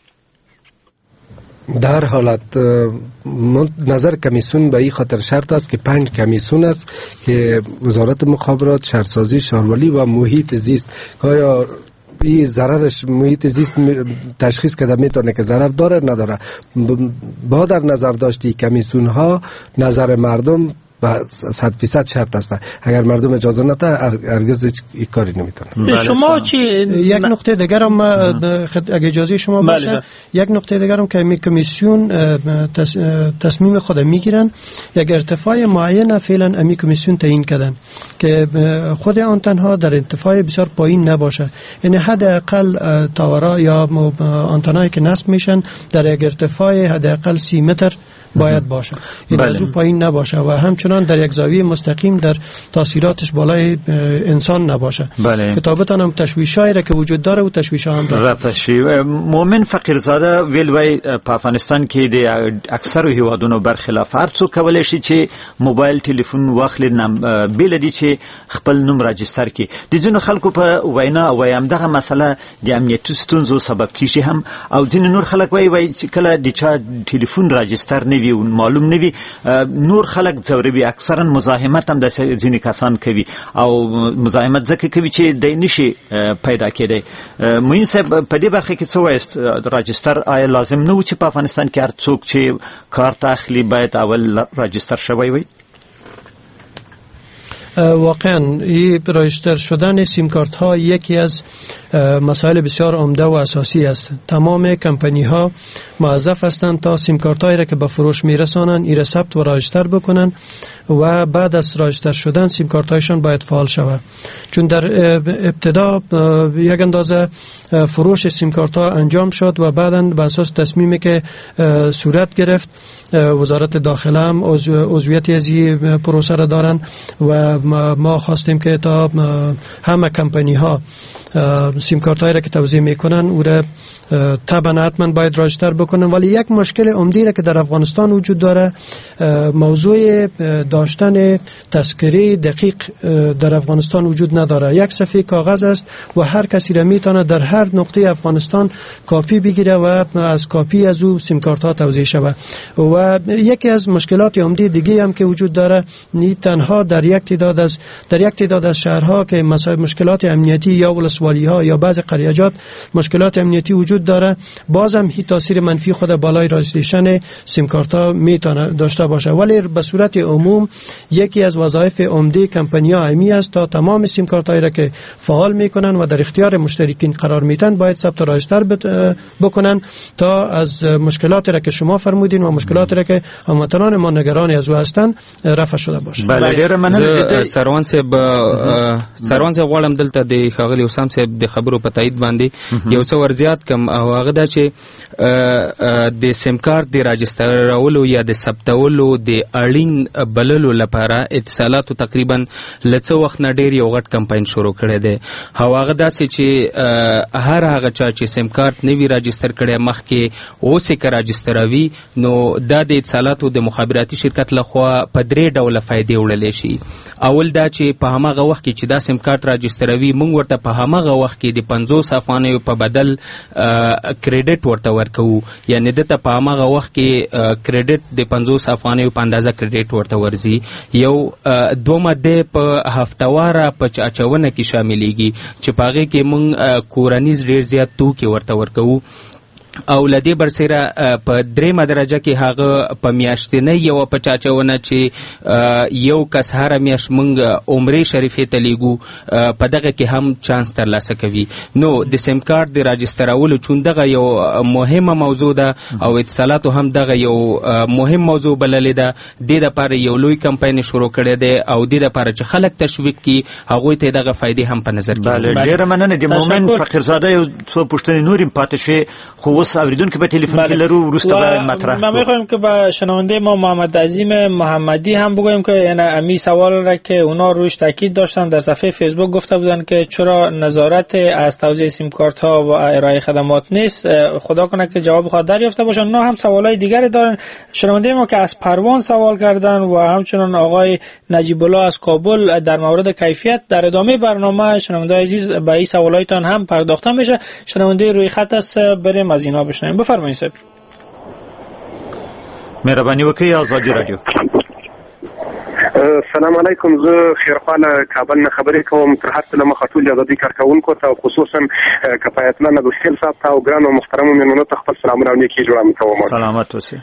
S9: در حالت نظر کمیسیون به این خاطر شرط است که پنج کمیسیون است که وزارت مخابرات، شهرسازی، شهرولی و محیط زیست که آیا این ضررش محیط زیست تشخیص کده میتونه که ضرر داره نداره. با در نظر داشتی کمیسیون ها نظر مردم صد فیصد شرط است. اگر مردم اجازه نده هرگز هیچ کاری نمیتونه.
S7: شما چی
S8: یک نقطه دیگر هم اگه اجازه شما باشه یک نقطه دیگر هم که می کمیسیون تصمیم خود میگیرن یک ارتفاع معین فعلا امی کمیسیون تعیین کردن که خود آن تنها در ارتفاع بسیار پایین نباشه، یعنی حداقل تاورا یا آنتنایی که نصب میشن در یک ارتفاع حداقل سی متر باید باشه، این بله. از اون پایین نباشه و همچنان در یک زاویه مستقیم در تاثیراتش بالای انسان نباشه.
S6: بله.
S8: کتابتان هم تشویشایی را که وجود داره و تشویش هم
S6: داره. مومن فقیرزاده ویلوی په افغانستان کې د اکثر هیوادونو برخلاف هر څوک کولای شي چې موبایل ټلیفون واخلي بیل دي چې خپل نوم راجستر کړي. د ځینو خلکو په وینا وایم دغه مسله د امنیتي ستونزو سبب کیږي هم او ځینې نور خلک وایي وایي چې کله د چا ټلیفون راجستر نه وي معلوم نه وي نور خلک ځوروي، اکثرا مزاحمت هم د ځینې کسان کوي او مزاحمت ځکه کوي چې د نشي پیدا کېدی. موین صاحب په دې برخه کې څه وایست؟ راجستر آیا لازم نه و چې په افغانستان کې هر څوک چې کارت اخلي باید اول راجستر شوی وي؟
S8: واقعا این رایجتر شدن سیم کارت ها یکی از مسائل بسیار عمده و اساسی است. تمام کمپانی ها موظف هستند تا سیم کارت هایی را که به فروش میرسانند این ثبت و رایجتر بکنن و بعد از رایجتر شدن سیم کارت هایشان باید فعال شود، چون در ابتدا یک اندازه فروش سیم کارت ها انجام شد و بعداً به اساس تصمیمی که صورت گرفت وزارت داخله هم عضویت از این پروسه را دارن و ما خواستیم که تا همه کمپانی ها سیم کارت هایی را که توزیع میکنن او را طبعا حتما باید رایجتر بکنن. ولی یک مشکل عمده را که در افغانستان وجود داره موضوع داشتن تذکره دقیق در افغانستان وجود نداره. یک صفحه کاغذ است و هر کسی را میتونه در هر نقطه افغانستان کاپی بگیره و از کاپی از او سیم کارت ها توزیع شود. و یکی از مشکلات عمده دیگه هم که وجود داره نی تنها در یک تعداد از در یک تعداد از شهرها که مسائل مشکلات امنیتی یا ولسوالی ها یا بعض قریه‌جات مشکلات امنیتی وجود داره، بازم هی تاثیر منفی خود بالای رایجتر سیم کارت ها میتونه داشته باشه. ولی به صورت عموم یکی از وظایف عمده کمپانی‌ها همی است تا تمام سیم کارت هایی را که فعال میکنن و در اختیار مشترکین قرار میتن باید ثبت رایجتر بکنن تا از مشکلاتی را که شما فرمودین و مشکلاتی را که هموطنان ما نگران از او هستند رفع شده باشه.
S10: بله ډیر مننه. سروان صاحب سروان صاحب غواړم دلته د ښاغلي حسام صاحب د خبرو په تایید باندې یو څه ورزیات کم او هغه دا چې د سیم کارت د راجسترولو یا د ثبتولو د اړین بللو لپاره اتصالاتو تقریبا لڅ وخت نه ډیر یو غټ کمپاین شروع کړی دی. او هغه داسې چې هر هغه چا چې سیم کارت نوی راجستر کړی مخکې اوس یې که راجستروي نو دا د اتصالاتو د مخابراتي شرکت لخوا په درې ډوله فایدې وړلی شي. اول دا چې په هماغه وخت کې چې دا سیم کارت راجستروي موږ ورته په هماغه وخت کې د پنځوس افغانیو په بدل کریډټ ورته ورکوو، یعنې دته په هماغه وخت کې کریډټ د پنځوس افغانیو په اندازه کریډټ ورته ورځي. یو دومه دی په هفتواره په اچونه کې شاملېږي چې په هغې کې موږ کورنیز ډېر زیات توکي ورته ورکوو. او لدې برسره په درېمه درجه کې هغه په میاشتنۍ یوه پچاچونه چې یو کس هره میاشت موږ عمرې شریفې ته لیږو په دغه کې هم چانس ترلاسه کوي. نو د سیم کارت د راجسترولو چون دغه یو مهمه موضوع ده او اتصالاتو هم دغه یو مهم موضوع بللې ده، دې دپاره یو لوی کمپاین شروع کړی دی او دې دپاره چې خلک تشویق کړي هغوی ته دغه فایدې هم په نظر کې
S6: بله. ډېره مننه. د مومن فقیرزاده یو څو پوښتنې نور هم پاتې شوې خو اوس اوریدونکو به تلفن کې لرو وروسته به مطرح
S7: ما میخوایم که به شنونده ما محمد عظیم محمدی هم بگویم که یعنی امی سوال را که اونا روش تاکید داشتن در صفحه فیسبوک گفته بودن که چرا نظارت از توزیع سیم کارت ها و ارائه خدمات نیست. خدا کنه که جواب خود دریافته باشن. اونا هم سوالای دیگری دارن. شنونده ما که از پروان سوال کردن و همچنان آقای نجیب الله از کابل در مورد کیفیت در ادامه برنامه شنونده عزیز به این سوالایتان هم پرداخته میشه. شنونده روی خط است، بریم از اینا بشنویم. بفرمایید صاحب.
S6: مهرباني وکړئ آزادي رادیو.
S14: السلام علیکم. زه خیرخان کابل نه خبرې کوم. تر هر څه له مخه ټول ازادي کارکوونکو ته خصوصا کفایتمن ابوخیل صاحب ته او ګرانو محترمو مېلمنو ته خپل سلامونه او نیکي جوړه کوم.
S6: سلامت اوسئ.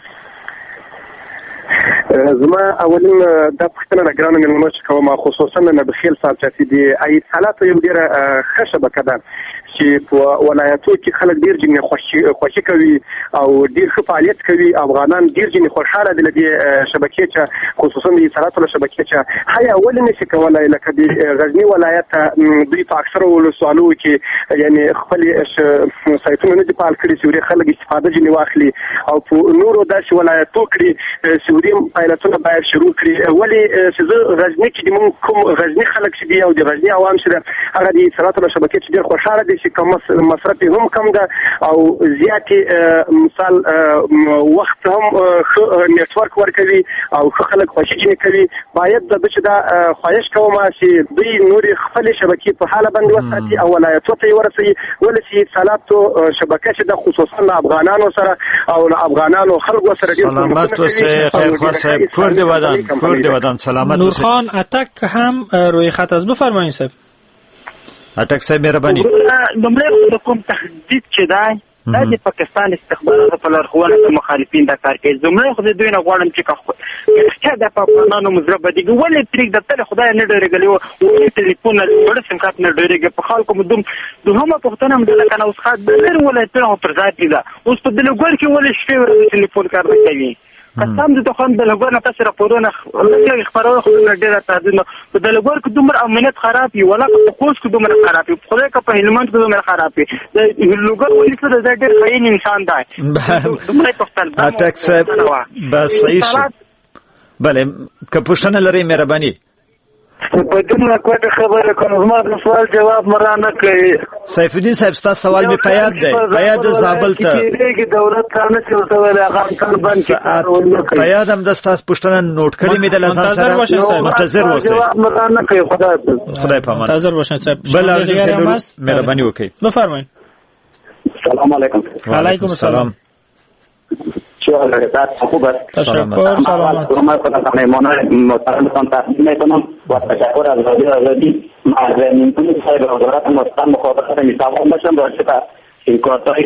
S14: زما اولین د پښتنه د ګرانو مېلمنو چې کوم خصوصا نه ابوخیل صاحب چې د اتصالاتو یو ډېره ښه شبکه ده چې په ولایتو کې خلک ډېر جنې خوښي کوي او ډېر ښه فعالیت کوي. افغانان ډېر جنې خوشحاله دي له دې شبکې چې خصوصا د اتصالاتو له شبکې چې هیا ولې نشي کولی لکه د غزني ولایت دوی په اکثرو ولسوالو کې یعنې خپلې سایټونه نه دي فعال کړي چې ورې خلک استفاده جنې واخلي او په نورو داسې ولایتو کړي چې ورې پایلټونه باید شروع کړي. ولې چې زه غزني کې د موږ کوم غزني خلک چې دي او د غزني عوام چې ده هغه د اتصالاتو له شبکې چې ډېر خوشحاله دي چې کم مصرف هم کم ده او زیاتې مثال وخت هم ښه نیټورک ورکوي او ښه خلک خوښي جنې کوي. باید د چې دا خواهش کوم چې دوی نورې خپلې شبکې په حاله باندې وساتي او ولایتو ته یې ورسوي. ولې چې اتصالاتو شبکه چې ده خصوصا له افغانانو سره او له افغانانو خلکو سره ډېر
S6: سلامت اوسئ. خیرخواه صاحب کور دې ودان کور دې ودان سلامت اوسئ.
S7: نورخان اتک هم روی خط است. بفرمایید صاحب.
S6: اټک صاحب مهرباني.
S15: لومړی د کوم تهدید چې دی
S11: دا د پاکستان استخباراتو په لارښوونه د مخالفین دا کار کوي. زموږ خو د دوی نه غواړم چې که د افغانانو مزره بدېږي ولې پرېږده تل خدای نه ډېرېږلي و ولې ټلیفون نه وړه سیم کارت نه ډېرېږي په خلکو مو دوم دوهمه پوښتنه هم ده که نه اوس ښه د لرې ولایتونه خو پر ځای پرېږده اوس په دلګور کې ولې شپې ورځې ټلیفون کار نه کوي قسم دې ته خو هم دلګور نه تاسې راپورونه لږ خپرونه خو دومره ډېره تعداد نه په دلګور کې دومره امنیت خراب وي ولا که په خوست کې دومره خراب وي خدای که په هلمند کې دومره خراب وي د دلګور ولي څه دی ډېر خاین انسان دی دومره پوښتل
S6: اټک صاحب بس صحیح شو بله که پوښتنه لرئ مهرباني
S13: په دې کومه خبره کوم زما د سوال جواب مرانه کوي
S6: سیف الدین صاحب تاسو سوال می پیاد دی پیاد زابل ته
S13: کې دولت کارنه چې وسول هغه کار باندې
S6: پیاد هم د تاسو پوښتنه نوٹ کړی می د لزان سره منتظر اوسئ
S13: جواب مرانه کوي خدای
S6: خدای په امان
S7: منتظر باشئ صاحب
S6: بل مهرباني وکړئ
S7: بفرمایئ.
S13: سلام علیکم.
S7: علیکم السلام.
S13: تشکر سلامت. من محترمتان تقدیم میکنم و تشکر از رادیو آزادی. از نیمتون صاحب وزارت مستقل مخابرات میتوان باشم راجع به این کارتای.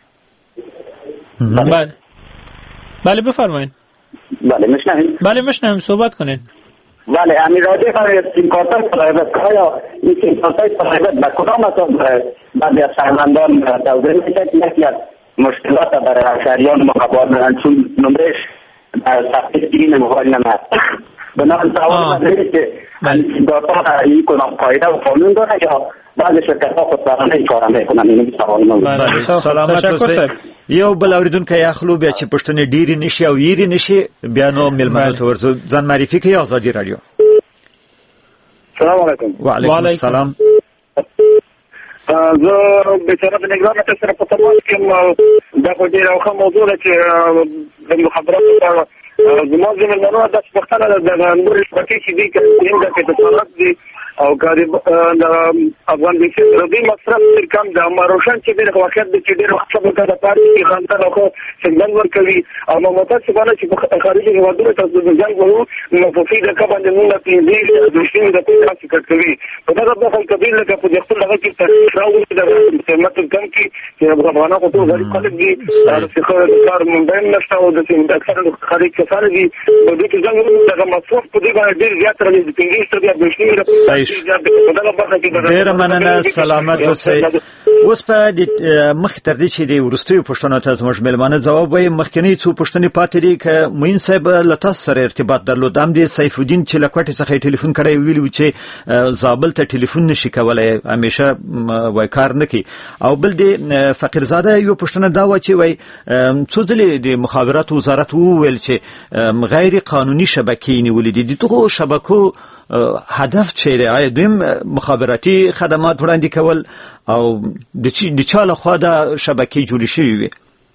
S7: بله بله بفرمایید.
S13: بله میشنوید؟
S7: بله میشنویم صحبت کنید.
S13: بله امیر راجع به این کارتای پرایوت آیا این این کارتای پرایوت به کدام اساس بعضی از شهروندان توضیح میشه که یکی از مشکلات برای شهریان مقابل چون نمرش در صفحه تین موبایل نمد بنابراین سوال مداره که داتا این کنم قاعده و قانون داره یا بعض شرکت ها خودسرانه این کارم میکنن این سوال مداره.
S6: سلامت اوسئ. یو بل اوریدونکی اخلو بیا چې پوښتنې ډېرې نشي او یېرې نشي بیا نو میلمنو ته ورځو ځان معرفي کوي آزادي راډیو.
S13: سلام علیکم.
S6: وعلیکم السلام.
S13: زه بیچاره د نګران ته سره په تماس کې دا خو ډېره ښه موضوع ده چې د مخابراتو په اړه زما زموږ د پښتنه د نور شبکې چې دي که د اتصالات دي او که د افغان بیسي د دوی مصرف ډېر کم ده ماروشن چې ډېر واقعیت دی چې ډېر وخت به د پارټي کې خاندان او سنګن ورکوي او متاسفانه چې په خارجي هېوادونو ته د جنګ وو نو په فی د کباندې مونږ پنځه دوشتي د پیسې ټیکټ کوي په دغه ډول کبیر لکه په خپل دغه کې راوړي د قیمت کم کې چې افغانانو ټول غریب خلک دي چې کار مونږ نشته او د سیمه اکثر خارجي کسان دي په دې کې څنګه دغه مصرف په دې باندې ډېر زیات راځي د پنځه ستیا دوشتي
S6: ډیره مننه سلامت اوسئ. اوس په مخ تر دې چې د ورستیو پوښتنو ته زموږ مېلمانه ځواب وایي مخکنی څو پوښتنې پاتې دي که معین صاحب له تاسو سره ارتباط درلود هم د سیف الدین چې له کوټې څخه ټلیفون کړی ویلي و چې زابل ته ټلیفون نشي کولی همیشه وای کار نه کوي او بل د فقیرزاده یو پوښتنه دا وه چې وایي څو ځلې د مخابراتو وزارت وویل چې غیر قانوني شبکې نیولې دي د دغو شبکو هدف چیرې آیا دویم مخابراتي خدمات وړاندې کول او د چا لخوا دا شبکې جوړې شوې وي؟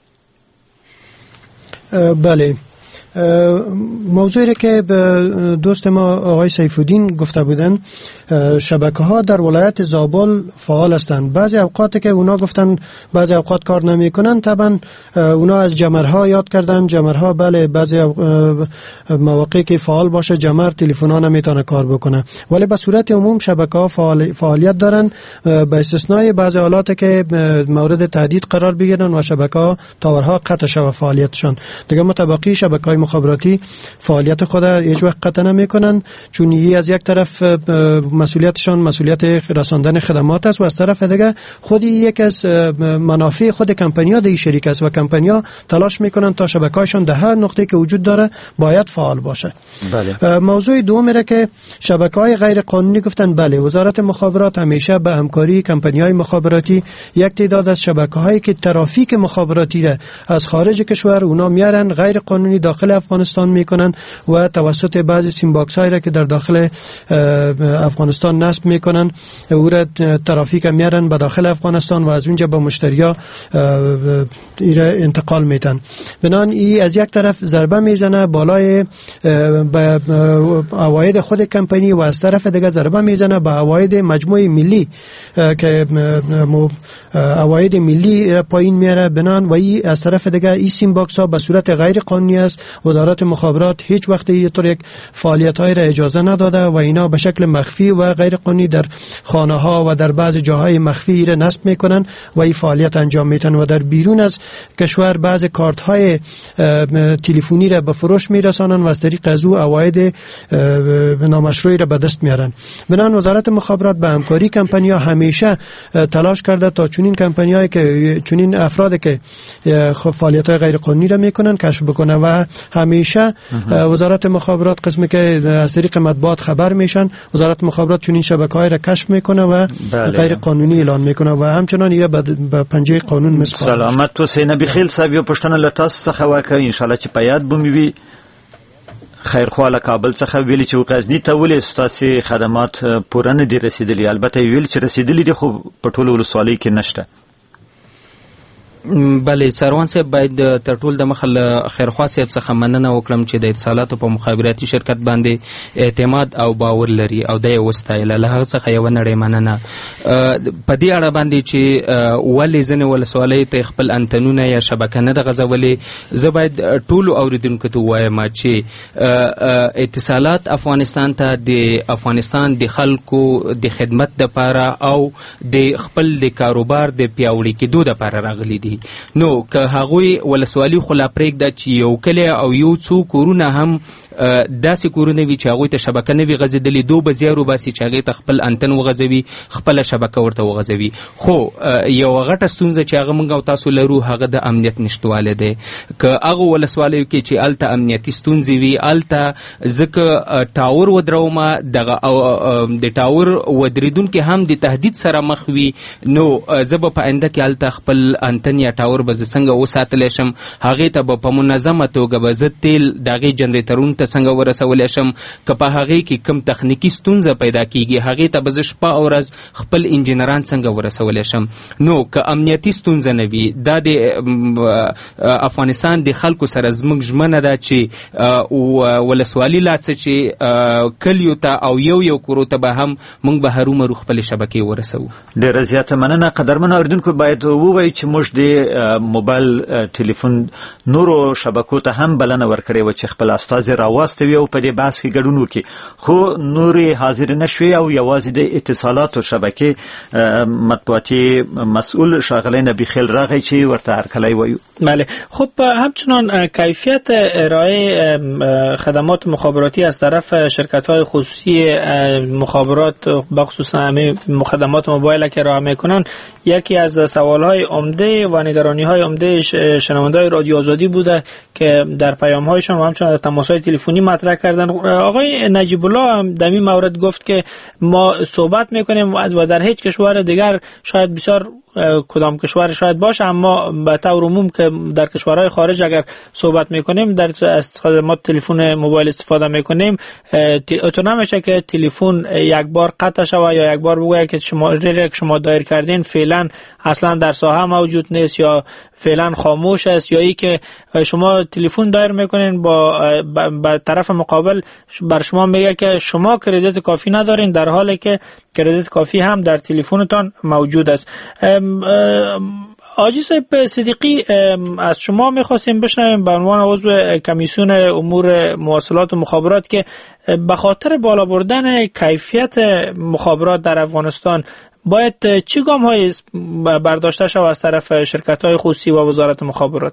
S8: بله موضوعی که دوست ما آقای سیف الدین گفته بودن شبکه ها در ولایت زابل فعال هستند. بعضی اوقات که اونا گفتن بعضی اوقات کار نمی کنن طبعا اونا از جمرها یاد کردن. جمرها بله بعضی مواقعی که فعال باشه جمر تلفن‌ها نمیتونه کار بکنه ولی به صورت عموم شبکه ها فعال فعالیت دارن به استثنای بعضی حالات که مورد تهدید قرار بگیرن و شبکه ها تاورها قطع شوه فعالیتشان. دیگه متبقی شبکه های مخابراتی فعالیت خود هیچ وقت قطع نمیکنن چون یی از یک طرف مسئولیتشان مسئولیت رساندن خدمات است و از طرف دیگه خودی یک از منافع خود کمپانی‌ها در شریک است و کمپانی‌ها تلاش میکنن تا شبکه‌هاشون در هر نقطه‌ای که وجود داره باید فعال باشه. بله. موضوع دوم میره که شبکه‌های غیر قانونی گفتن بله وزارت مخابرات همیشه به همکاری کمپانی‌های مخابراتی یک تعداد از شبکه‌هایی که ترافیک مخابراتی را از خارج کشور اونا میارن غیر قانونی داخل افغانستان میکنن و توسط بعضی سیم باکس هایی را که در داخل افغانستان نصب میکنن او را ترافیک میارن به داخل افغانستان و از اونجا به مشتریا ایره انتقال میتن. بنان ای از یک طرف ضربه میزنه بالای به عواید خود کمپانی و از طرف دیگه ضربه میزنه به عواید مجموعه ملی که عواید ملی را پایین میاره. بنان و ای از طرف دیگه ای سیم باکس ها به صورت غیر قانونی است وزارت مخابرات هیچ وقت اینطور یک فعالیت های را اجازه نداده و اینا به شکل مخفی و غیر قانونی در خانه ها و در بعض جاهای مخفی را نصب میکنن و این فعالیت انجام میتن و در بیرون از کشور بعض کارت های تلفنی را به فروش میرسانن و از طریق از او عواید نامشروعی را به دست میارن. بنابراین وزارت مخابرات به همکاری کمپانی‌ها همیشه تلاش کرده تا چنین کمپانی‌هایی که چنین افرادی که فعالیت‌های غیر قانونی را میکنن کشف بکنه و همیشه وزارت مخابرات قسمی که از طریق مطبوعات خبر میشن، وزارت مخابرات چنین شبکه‌های را کشف میکنه و بله. غیر قانونی اعلان میکنه و همچنان ایره به پنجه قانون مسخ.
S6: سلامت تو سینه بخیل صاحب یو پښتنه لتاس څخه واکه ان شاء الله چې په یاد بومي خیرخواله کابل څخه ویلي چې غزنی ته ولې ستاسي خدمات پوره نه دي رسیدلي، البته ویل چې رسیدلي دي خو په ټولو ولسوالۍ کې نشته.
S10: بله سروان صاحب باید تر ټول د مخه خیرخوا صاحب څخه مننه وکړم چې د اتصالاتو په مخابراتي شرکت باندې اعتماد او باور لري او د یې وستایله، له هغه څخه یوه نړۍ مننه. په دې اړه باندې چې ولې ځینې ولسوالیو ته خپل انتنونه یا شبکه نه ده غځولې، زه باید ټولو اوریدونکو ته ووایم چې اتصالات افغانستان ته د افغانستان د خلکو د خدمت دپاره او د خپل د کاروبار د پیاوړي کېدو دپاره راغلي دي. نو که هغوی ولسوالي خو لا پرېږده چې یو کلی او یو څو کورونه هم داسې کورونه وي چې هغوی ته شبکه نه وي غځېدلې، دو به زیار وباسي چې هغې ته خپل انتن وغځوي، خپله شبکه ورته وغځوي. خو یوه غټه ستونزه چې هغه موږ او تاسو لرو هغه د امنیت نشتوالی دی. که هغو ولسوالیو کې چې هلته امنیتي ستونزې وي، هلته ځکه ټاور ودرومه دغه د ټاور ودرېدونکي هم د تهدید سره مخ وي، نو زه به په آینده کې هلته خپل انتن یا ټاور به زه څنګه وساتلی شم، هغې ته به په منظمه توګه به زه تیل د هغې جنریټرونو ته څنګه ورسولی شم، که په هغې کې کوم تخنیکي ستونزه پیدا کېږي هغې ته به زه شپه او ورځ خپل انجینران څنګه ورسولی شم. نو که امنیتي ستونزه نه وي، دا د افغانستان د خلکو سره زموږ ژمنه ده چې ولسوالي لا څه چې کلیو ته او یو یو کورو ته به هم موږ به هرومرو خپلې شبکې ورسوو.
S6: ډېره زیاته مننه. قدرمنو اورېدونکو باید ووایو چې موږ د موبایل ټلیفون نورو شبکو ته هم بلنه ورکړې وه چې خپل استازي راواستوي او په دې بحث کې ګډون وکړي، خو نورې حاضر نه شوې او یوازې د اتصالاتو شبکې مطبوعاتي مسئول ښاغلی نبیخیل راغی چې ورته هرکلی وایو.
S7: بله خب همچنان کیفیت ارائه خدمات مخابراتی از طرف شرکت‌های خصوصی مخابرات بخصوص همه خدمات موبایل که ارائه میکنن یکی از سوال‌های عمده و نگرانی‌های عمده شنونده‌های رادیو آزادی بوده که در پیام‌هایشان و همچنین در تماس‌های تلفنی مطرح کردن. آقای نجیب الله هم در این مورد گفت که ما صحبت می‌کنیم و در هیچ کشور دیگر شاید بسیار کدام کشور شاید باشه، اما به طور عموم که در کشورهای خارج اگر صحبت میکنیم در خدمات تلفن موبایل استفاده میکنیم، تو نمیشه که تلفن یک بار قطع شوه یا یک بار بگوید که شما که شما دایر کردین فعلا اصلا در ساحه موجود نیست یا فعلا خاموش است، یا ای که شما تلفن دایر میکنین با با طرف مقابل بر شما میگه که شما کردیت کافی ندارین در حالی که کردیت کافی هم در تلفنتان موجود است. حاجی صاحب صدیقی، از شما میخواستیم بشنویم به عنوان عضو کمیسیون امور مواصلات و مخابرات که به خاطر بالا بردن کیفیت مخابرات در افغانستان باید چه گام های برداشته شود از طرف شرکت های خصوصی و وزارت مخابرات؟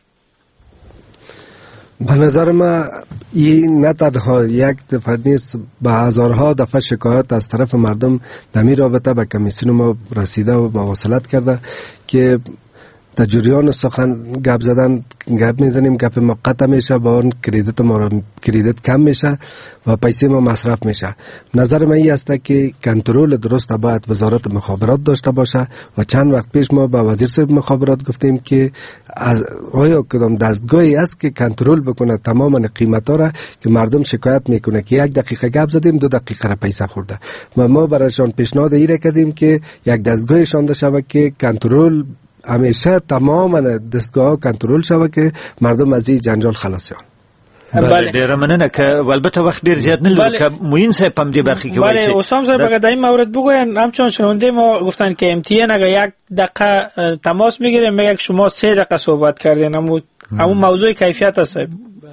S9: به نظر ما این نه تنها یک دفعه نیست، به هزارها دفعه شکایت از طرف مردم در این رابطه به کمیسیون ما رسیده و مواصلت کرده که در جریان سخن گپ زدن گپ میزنیم، گپ ما قطع میشه، با اون کریدیت ما کریدیت کم میشه و پیسه ما مصرف میشه. نظر من این است که کنترل درست باید وزارت مخابرات داشته باشه و چند وقت پیش ما با وزیر صاحب مخابرات گفتیم که از آیا کدام دستگاهی است که کنترل بکنه تمام قیمتا را که مردم شکایت میکنه که یک دقیقه گپ زدیم دو دقیقه را پیسه خورده، و ما برایشان پیشنهاد این کردیم که یک دستگاهشان داشته که کنترل همیشه تمام دستگاه کنترل شود که مردم از این جنجال خلاص شون.
S6: بله ډیره مننه. که البته وخت ډیر زیات نه لري که موین صاحب هم دې برخه کې وایي.
S7: بله اسام صاحب اگه در این مورد بگوین، همچون شنونده ما گفتن که ام تی ان اگه یک دقیقه تماس میگیره میگه شما سه دقیقه صحبت کردین، اما اون موضوع کیفیت است.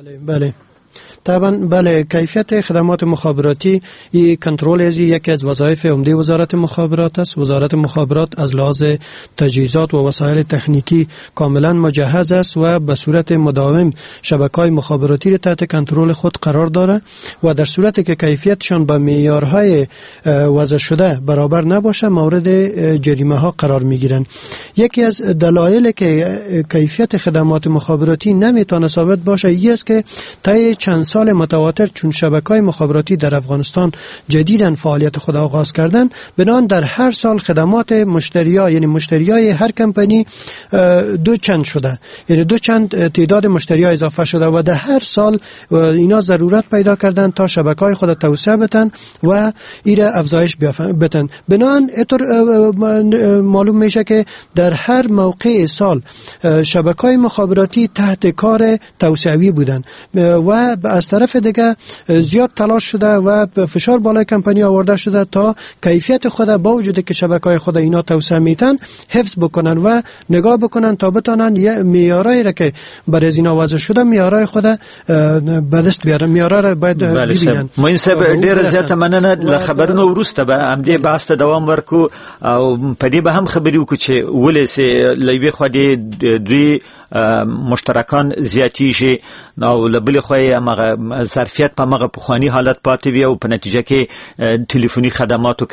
S8: بله بله طبعا بله کیفیت خدمات مخابراتی این کنترل از یکی از وظایف عمده وزارت مخابرات است. وزارت مخابرات از لحاظ تجهیزات و وسایل تکنیکی کاملا مجهز است و به صورت مداوم شبکه‌های مخابراتی را تحت کنترل خود قرار داره و در صورتی که کیفیتشان با معیارهای وضع شده برابر نباشه مورد جریمه ها قرار میگیرند. یکی از دلایل که کیفیت خدمات مخابراتی نمیتونه ثابت باشه این است که طی چند سال متواتر چون شبکه‌های مخابراتی در افغانستان جدیداً فعالیت خود آغاز کردن، بنابراین در هر سال خدمات مشتری‌ها یعنی مشتریای هر کمپانی دو چند شده، یعنی دو چند تعداد مشتری‌ها اضافه شده و در هر سال اینا ضرورت پیدا کردن تا شبکه‌های خود توسعه بدن و ایره افزایش بدن. بنابراین اینطور معلوم میشه که در هر موقع سال شبکه‌های مخابراتی تحت کار توسعوی بودن و از طرف دیگه زیاد تلاش شده و فشار بالای کمپانی آورده شده تا کیفیت خود با وجود که شبکه‌های خود اینا توسعه میتن حفظ بکنن و نگاه بکنن تا بتونن یه معیارایی را که برای از اینا وضع شده معیارای خود به دست بیارن، معیارا را باید ببینن.
S6: ما این سبب ډیر زیاته مننه له خبرونو وروسته به هم دې بحث ته دوام ورکو او په دې به هم خبرې وکړو چې ولې سه لوي خو دې دوی مشترکان زیاتیږي او لبل خو یې هغه ظرفیت په هغه پخوانی حالت پاتې وي او په نتیجه کې ټلیفوني خدماتو